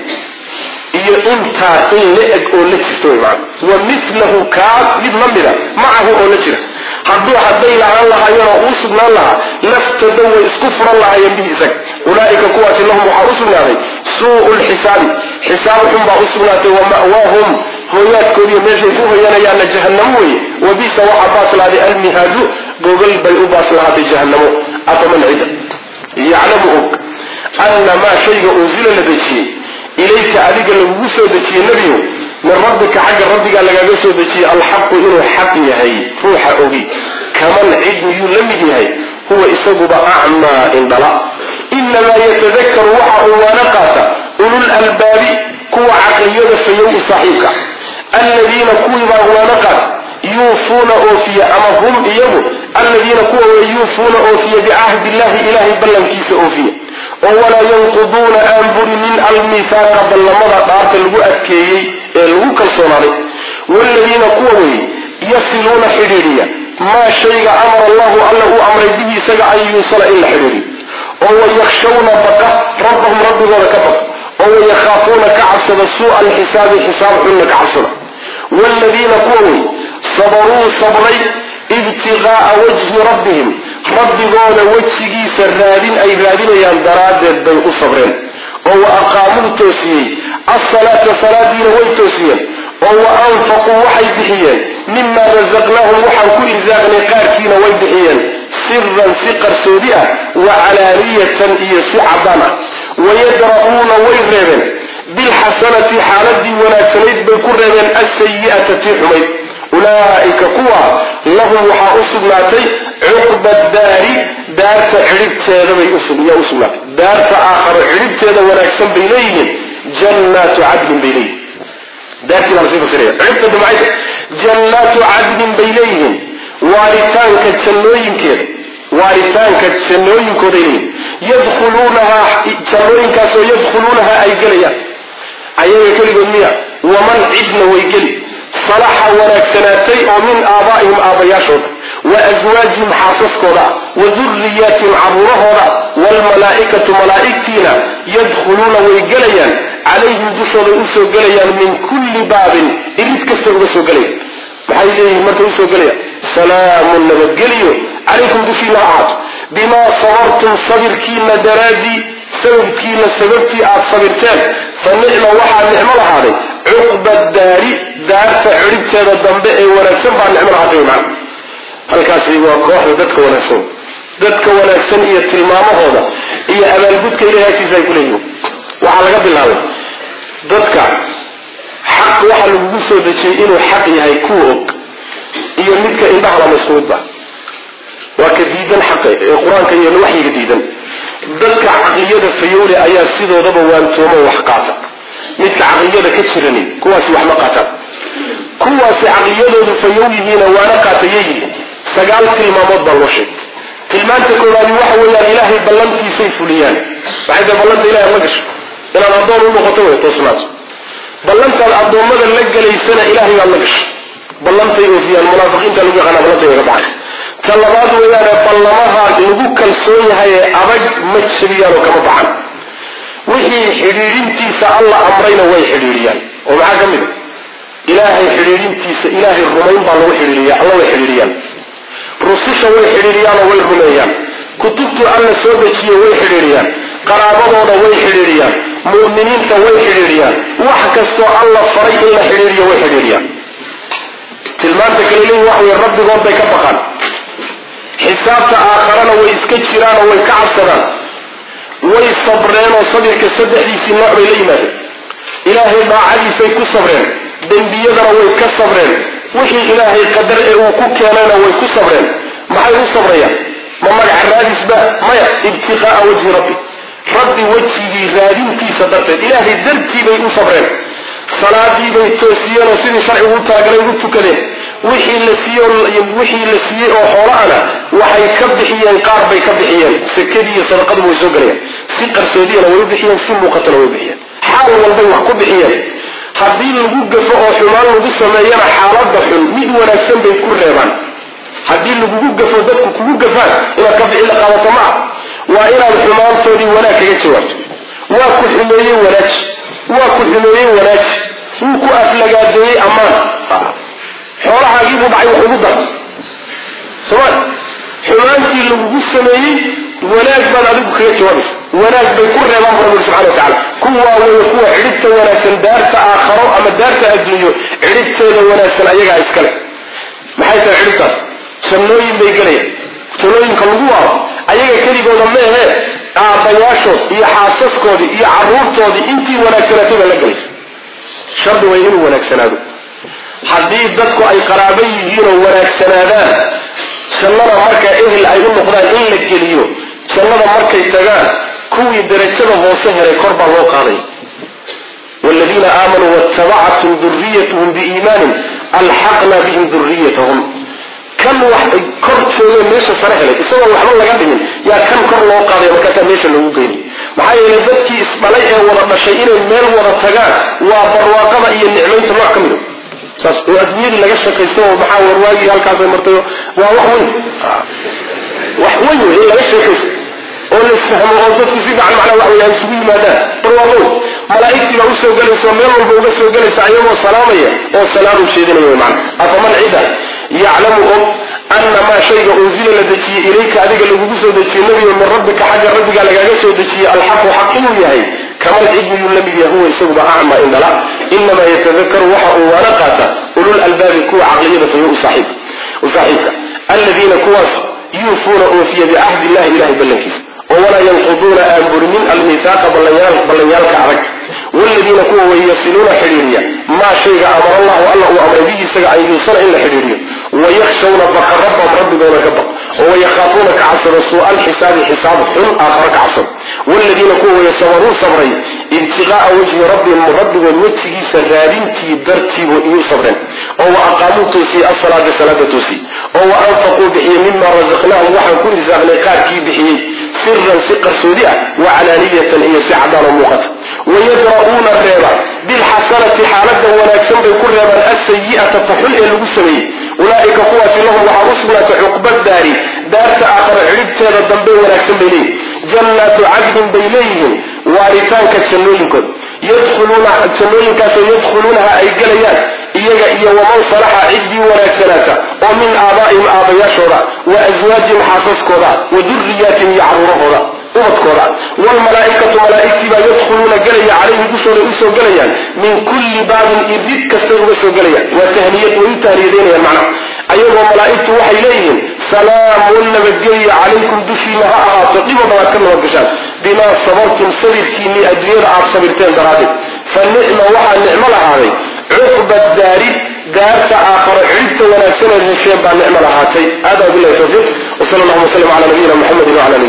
S1: iyo inta in la eg oo la jirto wa mithluhu kaad mid lamida maahu oo la jira hadduu hadday lahaan lahaayeen oo sugnaan lahaa laftada way isku furan lahaayeen bihiisag ulaaika kuwaasi lahum waxaa u sugnaaday suu'ul xisaab xun baa u sugnaatay wa ma'waahum hooyaadkoodii meeshay ku hoyanayaana jahannamo weye wabisa waxaa baaslaaday almihaadu gogol bay u baaslahaatay jahannamo afaman cida yaclamu og anna maa shayga unzila la dejiyey ilayka adiga lagugu soo dejiyey nebiyow min rabbika xagga rabbigaa lagaaga soo dejiyey alxaqu inuu xaq yahay ruuxa ogi kaman cid miyuu la mid yahay huwa isaguba acmaa indhala inamaa yatadakaru waxa uu waana qaata ulul albaabi kuwa caqliyada fayow u saaxiibka aladiina kuwii baa waana qaata yuufuuna oofiya ama hum iyagu aladiina kuwa yuufuuna oofiya bicahdi illahi ilaahay ballankiisa oofiya oo walaa yanquduuna aan burinin almithaaqa ballamada dhaarta lagu adkeeyey ee lagu kalsoonaaday waladiina kuwa weye yasiluuna xidhiidhiya maa shayga amara allahu alla uu amray bihi isaga an yuusala in la xidhiidhiyo oo wayakhshawna baqa rabbahum rabbigooda ka baqa oo wayakhaafuuna ka cabsada suu'a alxisaabi xisaab xunna ka cabsada والذين كونوا صبروا صبري ابتغاء وجه ربهم رب قول وجهي سرادين أي رادين يندراد بين صبرين وأقاموا التوسيين الصلاة صلاة والتوسيين وأنفقوا وحي بحيان مما رزقناهم وحن كل زاغن قاركين ويبحيان سرا سقر سودئة وعلانية يسعبنا ويدرؤون ويرغبن بالحسنة حالتي وناسنيد بكل من السيئة تحمي أولئك قوى لهم وحا أصبناتي عقب الدار دار تعربت هذا يا أصبنات دار آخر عربت هذا ونكسن بينيهم جنات عدن بينيهم دار تنصيب سريع عربت بمعيدة جنات عدن بينيهم وارثان كتسنوين كير وارثان كتسنوين كورين يدخلونها تسنوين كاسو يدخلونها أي قليا أيها كلمة مياه waman cidna way geli salaxa wanaagsanaatay oo min aabaa'ihim aabayaashooda waaswaajihim xaasaskooda wadurriyaatihim caruurahooda waalmalaa'ikatu malaa'igtiina yadkhuluuna way gelayaan calayhim dushooday usoo gelayaan min kulli baabin irid kasta uga soo gelaya maxay leeyihiin markay usoo gelaya salaamun nabadgeliyo calaykum dushiina ahaato bimaa sabartum sabirkiina daraadii sababkiina sababtii aad sabirteen fa nicma waxaa nicmo lahaaday cuqba daari daarta cidhibteeda dambe ee wanaagsan baa nicmo lahaatay macna halkaasi waa kooxda dadka wanaagsan iyo tilmaamahooda iyo abaalgudka ilahay agtiisa ay ku leeyihiin waxaa laga bilaabay dadka xaq waxa lagugu soo dejiyey inuu xaq yahay kuwa og iyo midka indhaha lama isku midba waa ka diidan xaqa ee qur-aanka iyo waxyiga diidan dadka caqliyada fayowle ayaa sidoodaba waantoomo wax qaata midka caqliyada ka jirani kuwaasi wax ma qaataan kuwaasi caqliyadoodu fayow yihiina waana qaatayeyihiin 9 tilmaamood baa loo sheegay tilmaanta koowaadi waxa weeyaan ilaahay ballantiisay fuliyaan waxay tahay ballanta ilahay ma gasho inaad addoon u noqoto way toosnaato ballantaad addoommada la gelaysana ilaahay baad la gasho ballantay oofiyaan munaafiqiinta lagu yaqaana ballantay uga baxay ta labaad weeyaane ballamaha lagu kalsoon yahay ee adag ma jabiyaan oo kama baxan wixii xidhiidhintiisa alla amrayna way xidhiidhiyaan oo maxaa ka mid ilaahay xidhiidhintiisa ilaahay rumayn baa lagu xidhiidhiyaa alla way xidhiidhiyaan rususha way xidhiidhiyaan oo way rumeeyaan kutubtu alla soo dejiye way xidhiidhiyaan qaraabadooda way xidhiidhiyaan mu'miniinta way xidhiidhiyaan wax kastoo alla faray in la xidhiidhiyo way xidhiidhiyaan tilmaanta kale leeyihin waxa weye rabbigood bay ka baqaan xisaabta aakharana way iska jiraan oo way ka cabsadaan way sabreen oo sabirka 3diisii nooc bay la yimaadeen ilaahay daacadiisay ku sabreen dembiyadana way ka sabreen wixii ilaahay qadar ee uu ku keenayna way ku sabreen maxay u sabrayaan ma magaca raadisba maya ibtiqaa'a wajhi rabbi wejigii raadintiisa darteed ilaahay dartii bay u sabreen salaadii bay toosiyeen oo sidii sharcigu u talagalay ugu tukadeen wixii la siiyey oo xoolahana waxay ka bixiyeen qaar bay ka bixiyeen sakadii iyo sadaqadu way soo galayaan si qarsoodiyana way u bixiyeen si muuqatana way u bixiyeen xaal walbay wax ku bixiyeen haddii lagu gafo oo xumaan lagu sameeyana xaaladda xun mid wanaagsan bay ku reebaan haddii lagugu gafo dadku kugu gafaan inaad ka bixi la qabato maa waa inaad xumaantoodii wanaag kaga jawaabto waa ku xumeeyey wanaaji wuu ku aflagaadeeyey ammaan xoolahaagiibuu dhacay wax ugu dar somal xumaantii lagugu sameeyey wanaag baad adigu kaga jawaabaysa wanaag bay ku reebaan bu rabbi subxana watacaala kuwaa weeye kuwa cidhibta wanaagsan daarta aakharo ama daarta adduunyo cidhibteeda wanaagsan ayagaa iskale maxay tahay cidhibtaas jannooyin bay gelayaan jannooyinka lagu waaro ayaga keligooda meehe aabbayaashood iyo xaasaskoodii iyo caruurtoodii intii wanaagsanaatay baa la gelaysa shardi way inuu wanaagsanaado haddii dadku ay qaraaba yihiinoo wanaagsanaadaan jannada markaa ehel ay u noqdaan in la geliyo jannada markay tagaan kuwii darajada hoose helay kor baa loo qaaday والذين آمنوا واتبعتهم ذريتهم بإيمان ألحقنا بهم ذريتهم كم واحد كرتوا ميشا سنهلك اسمه وحنا لغا دمين يا كم كر لو قاداي marka meesha lagu geeyay maxay yeelay dadkii isbalay ee wada dhashay inay meel wada tagaan waa barwaaqada iyo nicmeynta wax kamid saas oo adduunka laga shaqeysto maxaa warwaagi halkaas ay martayo waa wax weyn in laga shaqeysto oo la fahmo oo dadku si fiican macna wax weeyaan isugu yimaadaan barwaaqo malaa'iktii baa u soo galayso meel walba uga soo galaysa ayagoo salaamaya oo salaam sheedinaya macna afaman cida يعلمهم أن ما شيء أنزل لدجي إليك أذيك لقوس دجي النبي من ربك حاجة ربك لقاقس دجي الحق حقه يهي كما العلم النبي هو يسوب أعمى إن لا إنما يتذكر وحق ونقاته أولو الألباب كوا عقلية فيو وصاحبك الذين كواس يوفون أوفي بعهد الله إله بلنكيس ولا ينقضون أمر من الميثاق بلنيال كعرك والذين كوا ويصلون حريريا ما شيء أمر الله والله أمر به سجع يوصل إلا حريريا ويخشون بقى ربهم ربهم كبق ويخافون كعصر سوء الحساب حساب حلم آخر كعصر والذين كوا يصورون صبرين ابتغاء وجه ربهم وجهه سرارين تيدرتي ويصبرين وأقاموا توسي الصلاة صلاة توسي وأنفقوا بحي مما رزقناه وحن كل زغلقات كي بحي سرا سقر سودية وعلانية هي سعدان وموقت ويدرؤون الريبة بالحسنة حالة ونكسن بكل من السيئة تحل لغسمي أولئك قوة لهم وحرصنا عقب الدار دار آخر عربت هذا الضنب ونكسن بيني جنات عدن بينيهم وارثان كتشنوينكم يدخلونها أي قليات إيا ومن صلح عدي ونكسناتا ومن آبائهم آبياشورا وأزواجهم حاسسكورا وذريات يعرورهورا أمتكورا والملائكة ملائكة يدخلون قليا عليه بسور إنسو قليا من كل باب إبريد كستر بسو قليا وتهنية ويتهنيدين المعنى أيها الملائكة وحي إليهم سلام ونبقي عليكم دفي لها تقيم بمكان وقشان بما صبرتم صبرتيني أدوير عب صبرتين درادك فالنعمة وحى النعمة لهذه عقب الدار دارت آخر عدت ونكسن الرشيب عن نعمة لهاتي هذا بالله توفيق وصلى الله وسلم على نبينا محمد وعلى